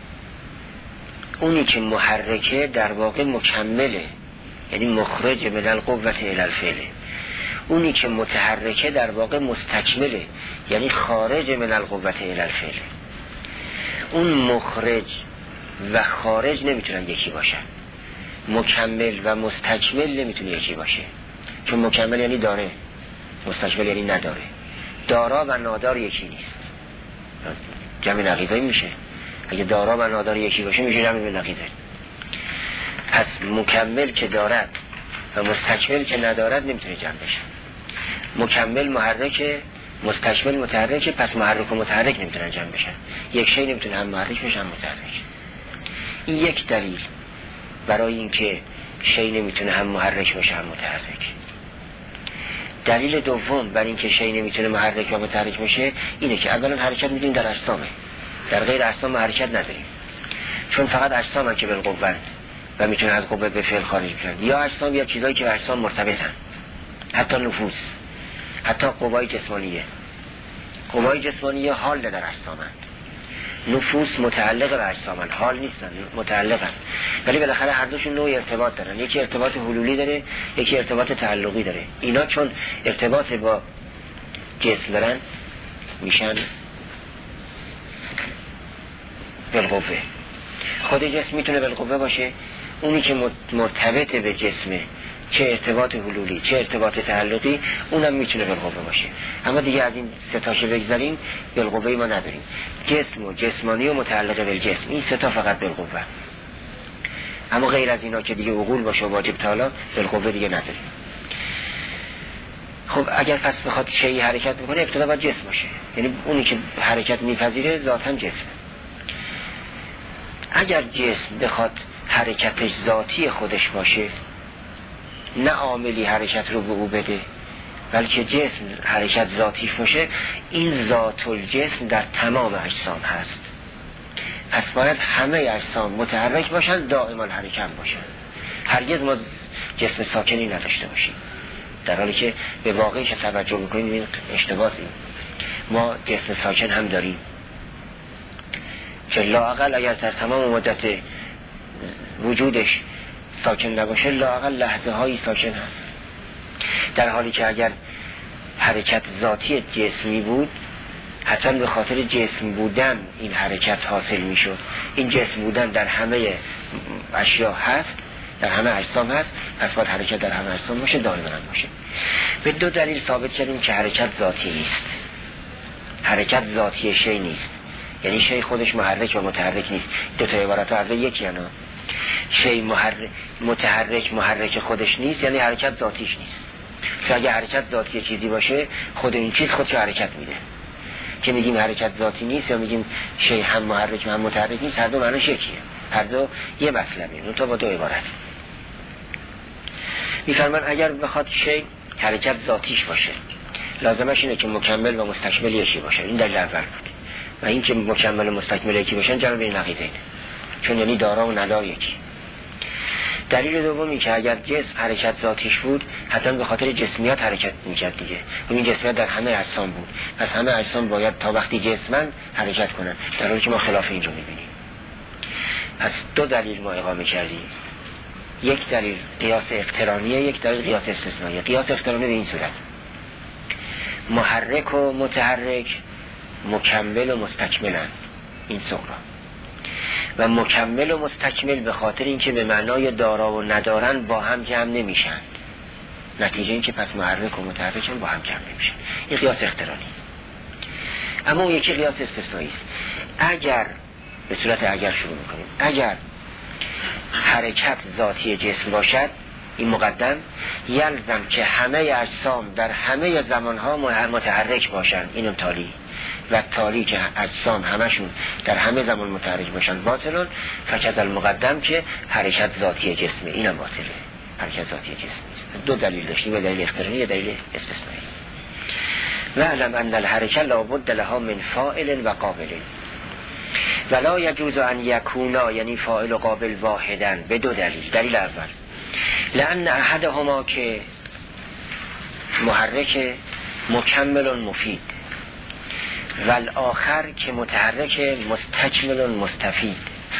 اونی که محرکه در واقع مکمله، یعنی مخرج من القوه الی الفعل. اونی که متحرکه در واقع مستکمله، یعنی خارج من القوه الی الفعل. اون مخرج و خارج نمیتونن یکی باشن. مکمل و مستکمل نمیتونه یکی باشه، چون مکمل یعنی داره، مستکمل یعنی نداره. دارا و نادار یکی نیست. جمع نقیضایی میشه. اگه دارا و نادار یکی باشه میشه جمع نقیضه. پس مکمل که دارد و مستکمل که ندارد نمیتونه جمع بشه. مکمل محرکه، مستکمل متحرکه، پس محرک و متحرک نمیتونن جمع بشن. یک شی نمیتونه هم محرک بشه هم متحرک. این یک دلیل برای اینکه شی نمیتونه هم محرک باشه هم متحرک. دلیل دوم برای اینکه شی نمیتونه محرک و متحرک باشه اینه که اولا حرکت میدونیم در اجسامه، در غیر اجسام حرکت نداریم، چون فقط اجسام هم که بالقوه و میتونه از قوه به فعل خارج بشن. یا اجسام یا چیزایی که به اجسام مرتبطن، حتی نفوس، حتی قوای جسمانیه. قوای جسمانیه حال در اجسامند، نفوس متعلق به اجسامند، حال نیستن، متعلقن. ولی بالاخره هر دوشون نوع ارتباط دارن، یکی ارتباط حلولی داره، یکی ارتباط تعلقی داره. اینا چون ارتباط با جسم دارن میشن بالقوه. خود جسم میتونه بالقوه باشه، اونی که مرتبط به جسمه، چه ارتباط حلولی چه ارتباط تعلقی، اونم میتونه بالقوه باشه. اما دیگه از این سه تاشو بگذاریم، بالقوه ما نداریم. جسم و جسمانی و متعلق به جسم، این سه تا فقط بالقوه. اما غیر از اینا که دیگه عقول باشه و واجب تعالی، بالقوه دیگه نداریم. خب اگر پس بخواد شیء حرکت بکنه ابتدا باید جسم باشه، یعنی اونی که حرکت میپذیره ذاتاً جسم. اگر جسم بخواد حرکتش ذاتی خودش باشه، نه عاملی حرکت رو به او بده، بلکه جسم حرکت ذاتیش باشه، این ذات الجسم در تمام اجسام هست. پس باید همه اجسام متحرک باشن، دائما حرکت باشن. هرگز ما جسم ساکنی نداشته باشیم، در حالی که به واقعیش توجه میکنیم این اشتباهی. ما جسم ساکن هم داریم که لااقل اگر در تمام مدت وجودش ساکن نباشه، لااقل لحظه هایی ساکن هست. در حالی که اگر حرکت ذاتی جسمی بود، حتی به خاطر جسم بودن این حرکت حاصل می شد. این جسم بودن در همه اشیا هست، در همه اجسام هست، پس باید حرکت در همه اجسام باشه، دائما هم باشه. به دو دلیل ثابت کردیم که حرکت ذاتی نیست. حرکت ذاتی شی نیست، یعنی شی خودش محرک و متحرک نیست. دو تا عبارت از یکی انا. شی محرک متحرک محرک خودش نیست، یعنی حرکت ذاتیش نیست. چون اگه حرکت ذاتی چیزی باشه خود این چیز خودش حرکت میده. که میگیم حرکت ذاتی نیست یا میگیم شی هم محرک هم متحرک نیست، هر دو معنیش یکیه، هر دو یه مطلبه، اون تو با دو عبارت. میفرمان اگر بخواد شی حرکت ذاتیش باشه لازمش اینه که مکمل و مستکمل یکی باشه. این دلیل اول بود. و این که مکمل و مستکمل یکی باشن جمع بین نقیضین، چون یعنی دارا و ندار یکی. دلیل دومی که اگر جسم حرکت ذاتیش بود حتما به خاطر جسمیت حرکت میکرد دیگه. این جسمیت در همه اجسام بود، پس همه اجسام باید تا وقتی جسمن حرکت کنن، در حالی که ما خلاف این رو میبینیم. پس دو دلیل ما اقامه کردیم، یک دلیل قیاس اقترانیه، یک دلیل قیاس استثنائیه. قیاس اقترانی به این صورت: محرک و متحرک مکمل و مستکملن، این صغرا، و مکمل و مستکمل به خاطر اینکه به معنای دارا و ندارن با هم جمع نمیشن، نتیجه این که پس محرک و متحرک هم با هم جمع نمیشن. این قیاس اقترانی. اما اون یکی قیاس استثنایی است. اگر به صورت اگر شروع میکنیم، اگر حرکت ذاتی جسم باشد، این مقدم یلزم که همه اجسام در همه زمانها متحرک باشند، اینم تالی، و تالی که اجسام همشون در همه زمان متحرک باشند باطلون، فقط المقدم که حرکت ذاتی جسمه، اینم باطله، حرکت ذاتی جسم نیست. دو دلیل داشتیم، یه دلیل اخترانی، یه دلیل استثنایی. و علم ان الحرکت لابد لها من فاعل و قابل ولا یجوز ان یکونا، یعنی فاعل و قابل واحدن، به دو دلیل. دلیل اول لأن احدهما که محرک مکمل مفید و الاخر که متحرک مستکمل مستفید.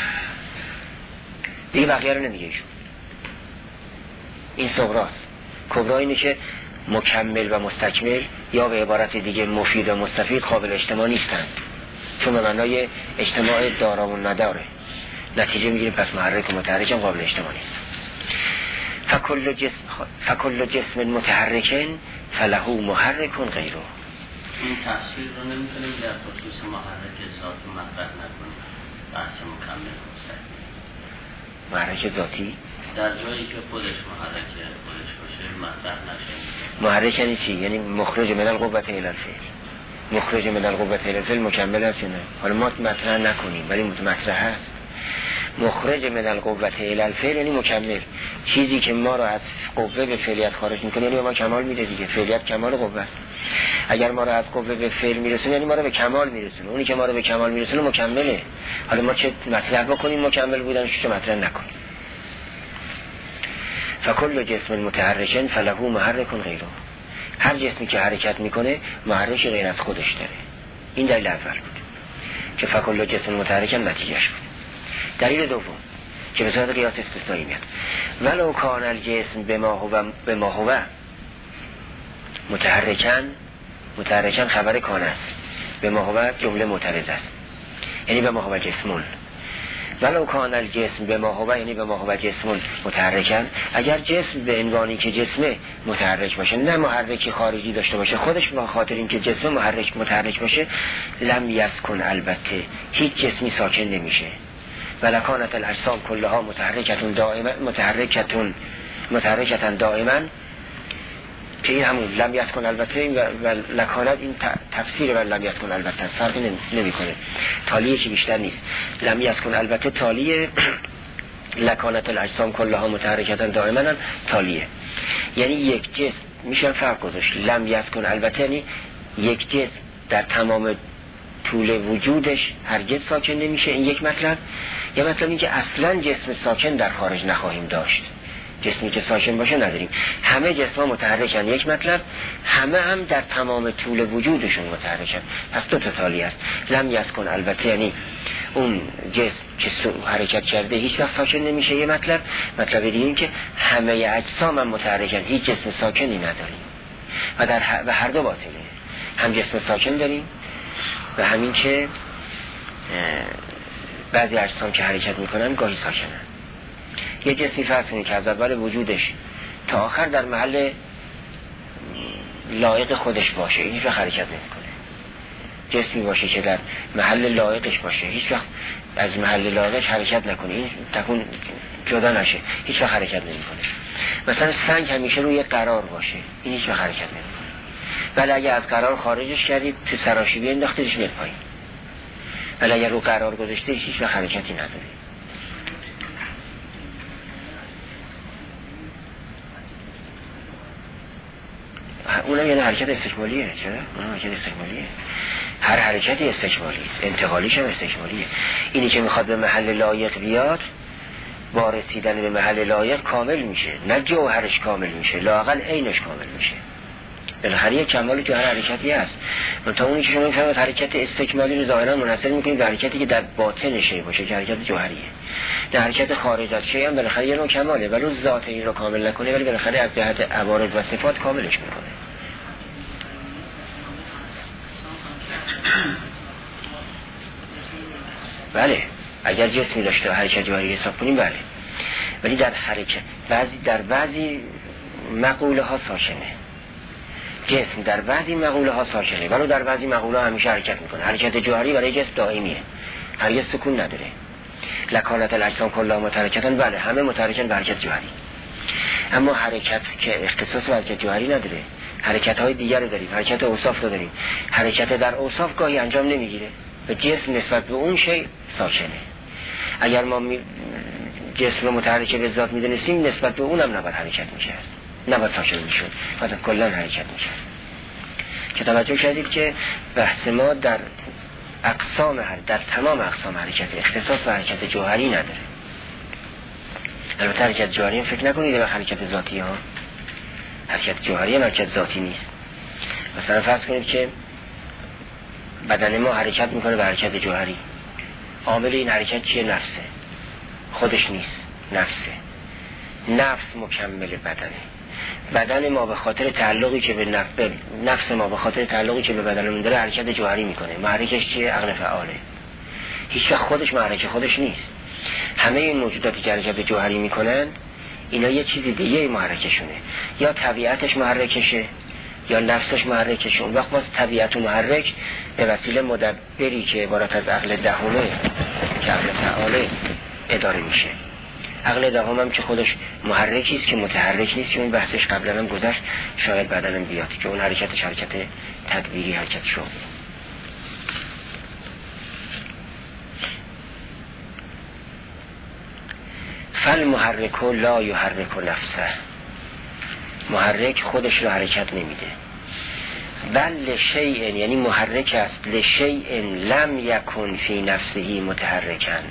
دیگه بقیه رو نمیگه ایشون، این صغراست. کبرا اینه که مکمل و مستکمل یا به عبارت دیگه مفید و مستفید قابل اجتماع نیستند، چون به معنای اجتماع دارا و نداره. نتیجه میگیریم پس محرک و متحرک هم قابل اجتماع نیست. فکل جسم فکل جسم متحرکن فله محرک غیره. این تفسیر رو نمیتونیم در خصوص محرک ذات مطرح نکنیم، بحث مکمل مستقیم. محرک ذاتی در جایی که خودش محرک خودش باشه مطرح نشه. محرک یعنی چی؟ یعنی مخرج من القوة الی الفعل. مخرج من القوة الی الفعل مکمل است نه؟ حالا ما مطرح نکنیم ولی مطرح هست. مخرج من القوة الی الفعل یعنی مکمل، چیزی که ما رو از قوه به فعلیت خارج میکنه، یعنی به ما کمال میده دیگه. فعلیت کمال قوه است. اگر ما رو از قوه به فعل میرسونه یعنی ما رو به کمال میرسونه. اونی که ما رو به کمال میرسونه مکمله. حالا ما چه مطرح بکنیم مکمل بودنش، چه مطرح نکنیم. فکل جسم متحرکن فله محرک غیره. هر جسمی که حرکت میکنه محرک غیر از خودش داره. این دلیل اول بود که فکل جسم متحرکن نتیجهش بود. دلیل دوم که به صورت قیاس استثنایی میاد: ولو کان الجسم بما هو بما هو متحرکن. متحرکن خبر کان است، بما هو جمله معترض است، یعنی بما هو جسمون. ولو کان الجسم بما هو یعنی بما هو جسمون متحرکن، اگر جسم به عنوانی که جسمه متحرک باشه، نه محرکی خارجی داشته باشه، خودش به خاطر اینکه جسم محرک متحرک باشه، لم یسکن، البته هیچ جسمی ساکن نمیشه. ولکانت الاجسام کلها متحرکتون دائما متحرکتون متحرکتن دائما، که این همون لم یسکن البته این و لکانت این تفسیر و لم یسکن البته فرقی نمی کنه، تالیه چی بیشتر نیست. لم یسکن البته تالیه، لکانت الاجسام کلها متحرکتن دائما تالیه. یعنی یک جسم میشه فرق گذاشت. لم یسکن البته یعنی یک جسم در تمام طول وجودش هرگز ساکن نمیشه، این یک مطلب. یا مطلب این که اصلا جسم ساکن در خارج نخواهیم داشت، جسمی که ساکن باشه نداریم. همه جسم‌ها متحرکن، یک مطلب. همه هم در تمام طول وجودشون متحرکن، پس دو تا تالی است. لم یسکن البته یعنی اون جسم که حرکت کرده هیچ وقت ساکن نمیشه، یه مطلب. مطلب دیگه این که همه اجسام هم متحرکن، هیچ جسم ساکنی نداریم و در هر, و هر دو باطله. هم جسم ساکن داریم و همین که بعضی اجسام که حرکت میکنن گاهی ساکنن. یه جسمی فرض کنید که از اول وجودش تا آخر در محل لایق خودش باشه، هیچ وقت حرکت نمیکنه. جسمی باشه که در محل لایقش باشه، هیچ وقت از محل لایقش حرکت نکنه. این تکون جدا نشه، هیچ وقت حرکت نمیکنه. مثلا سنگ همیشه روی قرار باشه، این هیچ وقت حرکت نمیکنه. ولی اگه از قرار خارجش کردید تو سراشیبی انداختیش میاد پایین. ولی اگه رو قرار گذاشته هیچ وقت حرکتی نداره. اونم یعنی حرکت استکمالیه. چرا؟ اونم حرکت استکمالیه. هر حرکتی استکمالی است، انتقالیش هم استکمالیه. اینی که میخواد به محل لایق بیاد، با رسیدن به محل لایق کامل میشه، نه جوهرش کامل میشه، لااقل عینش کامل میشه. بالاخره یک کمالی تو هر حرکتی هست. منتها اونی که شما میفهمید حرکت استکمالی رو ظاهرا منحصر میکنید به حرکتی که در باطن شی باشه که حرکت جوهریه. در حرکت خارج از شی هم بالاخره یه نوع کماله، ولی ذات این رو کامل نکنه، ولی بالاخره از جهت عوارض و صفات کاملش میکنه. بله اگر جسمی داشته حرکت جوهری حساب کنیم بله، ولی در حرکت بعضی در بعضی مقوله ها ساکنه. جسم در بعضی مقوله ها ساکنه، ولی در بعضی مقوله ها همیشه حرکت میکنه. حرکت جوهری برای جسم دائمیه، هرگز سکون نداره. لکانت الاجسام کلها متحرکتن، بله همه متحرکن به حرکت جوهری. اما حرکت که اختصاص به حرکت جوهری نداره، حرکت های دیگر رو داریم، حرکت اوصاف رو داریم. حرکت در اوصاف گاهی انجام نمیگیره و جسم نسبت به اون شی ساکنه. اگر ما می... جسم رو متحرک به ذات میدونستیم، نسبت به اونم نباید حرکت میکرد، نباید ساکن میشد، باید کلا حرکت میکرد. که توجه کردید که بحث ما در اقسام هر در تمام اقسام حرکت اختصاص به حرکت جوهری نداره. البته حرکت جوهری فکر نکنید به حرکت ذاتی ها، حرکت جوهری هم حرکت ذاتی نیست. مثلا فرض کنید که بدن ما حرکت میکنه به حرکت جوهری، عامل این حرکت چیه؟ نفسه، خودش نیست، نفسه. نفس مکمل بدنه. بدن ما به خاطر تعلقی که به نفس, نفس ما به خاطر تعلقی که به بدنمون داره حرکت جوهری میکنه. محرکش چیه؟ عقل فعاله. هیچ وقت خودش محرک خودش نیست. همه این موجوداتی که حرکت جوهری میکنن اینا یه چیزی دیگه محرکشونه، یا طبیعتش محرکشه یا نفسش محرکشه. اون وقت باز طبیعت و محرک به وسیله مدبری که عبارت از عقل دهمه که عقل فعاله اداره میشه. عقل دهم هم که خودش محرکی است که متحرک نیست، که اون بحثش قبلا هم گذشت، شاید بعداً بیاد که اون حرکتش حرکت تدبیری حرکت شو. فل محرک لا یحرک نفسه، محرک خودش رو حرکت نمیده. بل لشیء، یعنی محرک است، لشیء لم یکن فی نفسه متحرکن.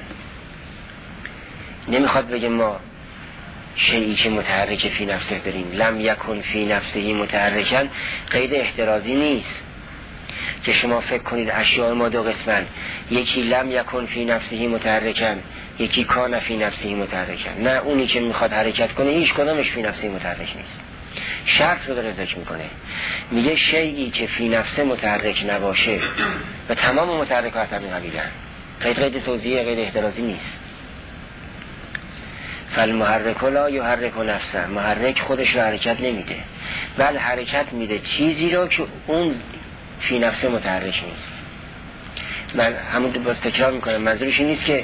نمیخواد بگه ما شیئی که متحرک فی نفسه داریم. لم یکن فی نفسه متحرکن قید احترازی نیست که شما فکر کنید اشیاء ما دو قسمن، یکی لم یکن فی نفسه متحرکن، یکی کان فی نفسه متحرکن. نه، اونی که میخواد حرکت کنه هیچ کدامش فی نفسه متحرک نیست. شرط رو داره ذکر میکنه، میگه شیئی که فی نفسه متحرک نباشه و تمام متحرکات همین قبیلن. قید قید توضیحی، قید احترازی نیست. فالمحرک لا یحرک نفسه، محرک خودش رو حرکت نمیده، بل حرکت میده چیزی رو که اون فی نفسه متحرک نیست. من همون دو باز تکرار میکنم، منظورش این نیست که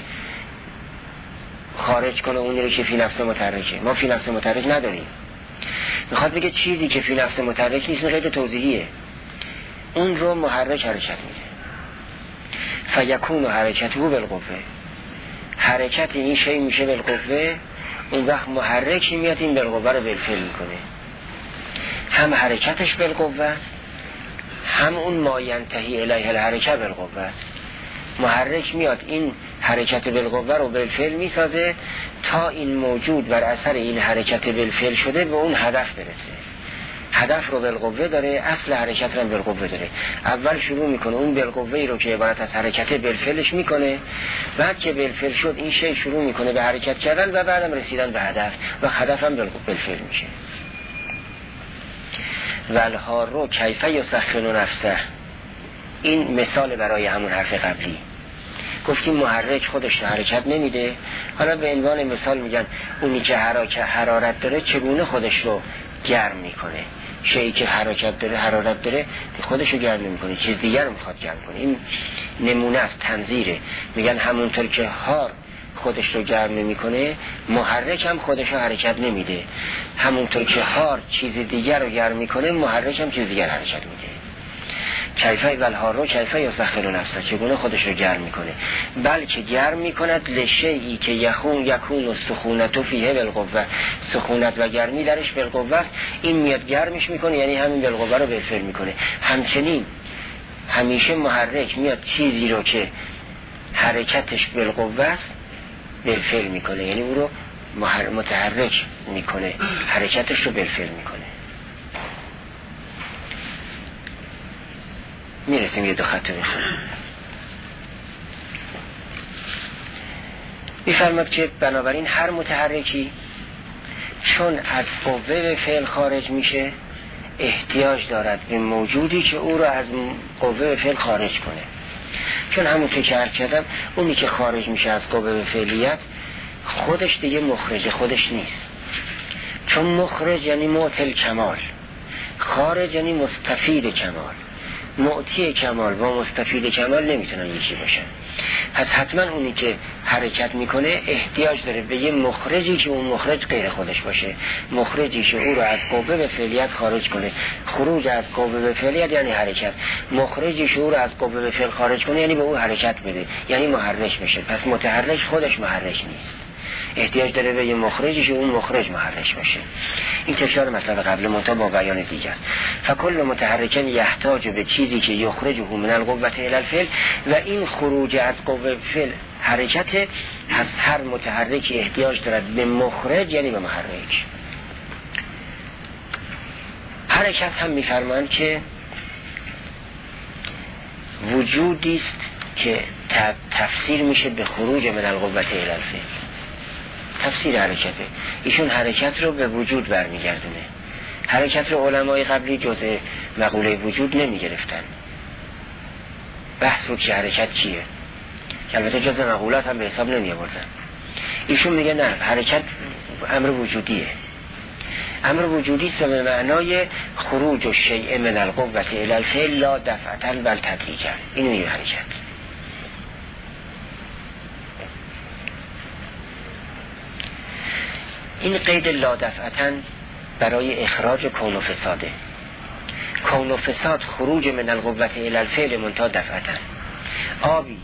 خارج کنه اونی رو که فی نفسه متحرکه. ما فی نفسه متحرک نداریم. میخواد بگه چیزی که فی نفسه متحرک نیست، قید توضیحیه، اون رو محرک حرکت میده. فیکون حرکته بالقوه، حرکت این شی میشه بالقوه، اون وقت محرکی میاد این بالقوه رو بالفعل میکنه. هم حرکتش بالقوه است، هم اون ما ینتهی الیه الحرکت بالقوه است. محرک میاد این حرکت بالقوه رو بالفعل میسازه تا این موجود بر اثر این حرکت بالفعل شده به اون هدف برسه. هدف رو بالقوه داره، اصل حرکت رو بالقوه داره. اول شروع میکنه اون بالقوه رو که عبارت از حرکت بالفعلش میکنه، بعد که بالفعل شد این شی شروع میکنه به حرکت کردن و بعدم رسیدن به هدف و هدف هم بالفعل میشه. ولها رو کیفه یسخن نفسه، این مثال برای همون حرف قبلی. گفتیم محرک خودش رو حرکت نمیده، حالا به عنوان مثال میگن اونی که حرارت داره چگونه خودش رو گرم میکنه. شیئی که حرکت داره، حرارت داره، خودش رو گرم نمیکنه، چیز دیگر رو میخواد گرم کنه. این نمونه است، تنظیره. میگن همونطور که هار خودش رو گرم نمیکنه، محرک هم خودش رو حرکت نمیده. همونطور که حار چیز دیگر رو گرم میکنه، محرک هم چیز دیگر حرکت میده. کیفه والحار رو کیفه یا سخر نفسه، چگونه خودش رو گرم میکنه، بلکه گرم میکند لشیئی که یخون یکون و سخونت و فیه بالقوه، سخونت و گرمی درش بالقوه است. این میاد گرمش میکنه، یعنی همین بالقوه رو بالفعل میکنه. همچنین همیشه محرک میاد چیزی رو که حرکتش بالقوه است بالفعل میکنه، یعنی او رو متحرک میکنه، حرکتش رو بالفعل میکنه. میرسیم یه دو خط رو میخونم. میفرماد که بنابراین هر متحرکی چون از قوه به فعل خارج میشه، احتیاج دارد به موجودی که او رو از قوه به فعل خارج کنه. چون همونطور که عرض کردم، اونی که خارج میشه از قوه به فعلیت خودش دیگه مخرج خودش نیست. چون مخرج یعنی معطل کمال، خارج یعنی مستفید کمال. معطی کمال با مستفید کمال نمیتونن یکی باشن. پس حتما اونی که حرکت میکنه احتیاج داره به یه مخرجی که اون مخرج غیر خودش باشه، مخرجی که او رو از قوه به فعلیت خارج کنه. خروج از قوه به فعلیت یعنی حرکت، مخرجی که او رو از قوه به فعل خارج کنه یعنی به او حرکت بده، یعنی محرک بشه. پس متحرک خودش محرک نیست، احتیاج داره به یه مخرجی که اون مخرج محرک باشه. این تکرار مطلب قبل منتها با بیان دیگر. فکل متحرک یحتاج به چیزی که یخرجه من القوة الی الفعل، و این خروج از قوه فعل حرکت، از هر متحرکی احتیاج دارد به مخرج یعنی به محرک. حرکت هم میفرمایند که وجودی است که تفسیر میشه به خروج من القوة الی الفعل. تفسیر حرکته، ایشون حرکت رو به وجود برمیگردونه. حرکت رو علمای قبلی جزء مقوله وجود نمی گرفتن. بحث رو که حرکت چیه، که البته جزء مقولات هم به حساب نمی آوردن. ایشون میگه نه، حرکت امر وجودیه، امر وجودی است به معنای خروج الشیء من القوة الی الفعل لا دفعة بل تدریجا. اینو میگه حرکت. این قید لا دفعتاً برای اخراج کون و فساده. کون و فساد خروج من القوة الی الفعل منتها دفعتاً. آبی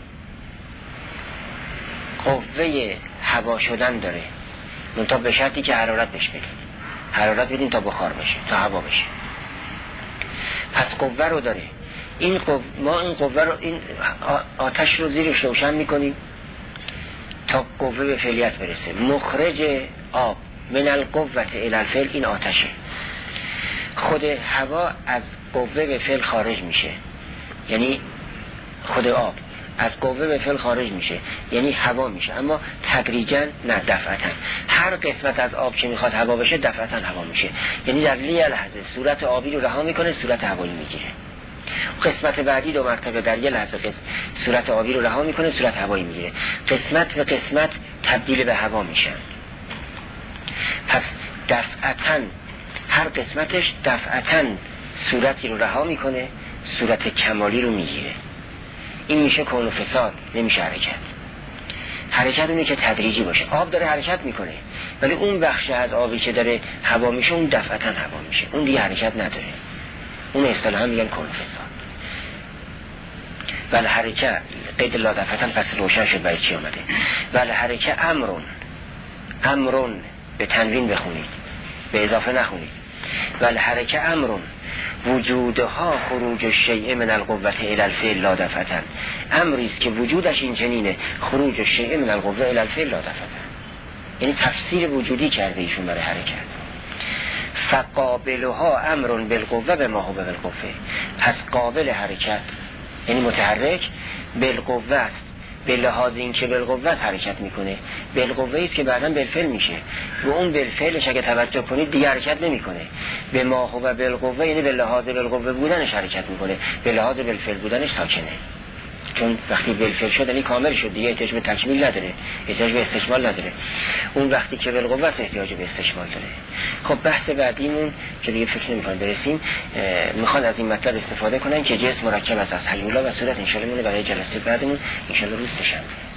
قوه هوا شدن داره، منتها به شرطی که حرارت بهش بدیم، حرارت بدیم تا بخار بشه، تا هوا بشه. پس قوه رو داره. این قوه، ما این قوه رو، این آتش رو زیرش روشن میکنیم تا قوه به فعلیت برسه. مخرج آب من القوة الی الفعل این آتشه. خود هوا از قوه به فعل خارج میشه، یعنی خود آب از قوه به فعل خارج میشه، یعنی هوا میشه، اما تدریجا نه دفعتا. هر قسمت از آب که میخواد هوا بشه دفعتا هوا میشه، یعنی در یه لحظه صورت آبی رو رها میکنه، صورت هوایی میگیره. قسمت بعدی دو مرتبه در یه لحظه قسمت صورت آبی رو رها میکنه، صورت هوایی میگیره. قسمت به قسمت تبدیل به هوا میشن. پس دفعتاً هر قسمتش دفعتاً صورتی رو رها میکنه، صورت کمالی رو میگیره. این میشه کون و فساد، نمیشه حرکت. حرکت اونه که تدریجی باشه. آب داره حرکت میکنه، ولی اون بخش از آبی که داره هوا میشه اون دفعتاً هوا میشه، اون دیگه حرکت نداره. اون اصطلاحاً میگن کون و فساد. ولی حرکت قید لا دفعتاً پس روشن شد برای چی آمده. ولی حرکت امرون، امرون به تنوین بخونید، به اضافه نخونید. ولی حرکت امرون وجودها خروج الشیء من القوة الی الفعل لا دفعتاً. امری است که وجودش این چنینه، خروج الشیء من القوة الی الفعل لا دفعتاً. یعنی تفسیر وجودی کرده ایشون برای حرکت. فقابلها امرون بالقوة بما هو بالقوة. پس قابل حرکت یعنی متحرک بالقوة است، به لحاظ این که بالقوه حرکت میکنه. بالقوه است که بعداً بالفعل میشه. و اون بالفعلش اگه توجه کنید دیگه حرکت نمیکنه. به ما هو بالقوه یعنی به لحاظ بالقوه بودنش حرکت میکنه، به لحاظ بالفعل بودنش ساکنه. چون وقتی بالفعل شد یعنی کامل شد، دیگه احتیاج به تکمیل نداره، احتیاج به استشمال نداره. اون وقتی که بالقوه احتیاج به استشمال داره. خب بحث بعدیمون که دیگه فکر نمی‌کنم برسیم، میخوان از این مطلب استفاده کنن که جسم مرکب است از هیولا و صورت. ان شاء الله برای جلسه بعدمون ان شاء الله روز بشنبه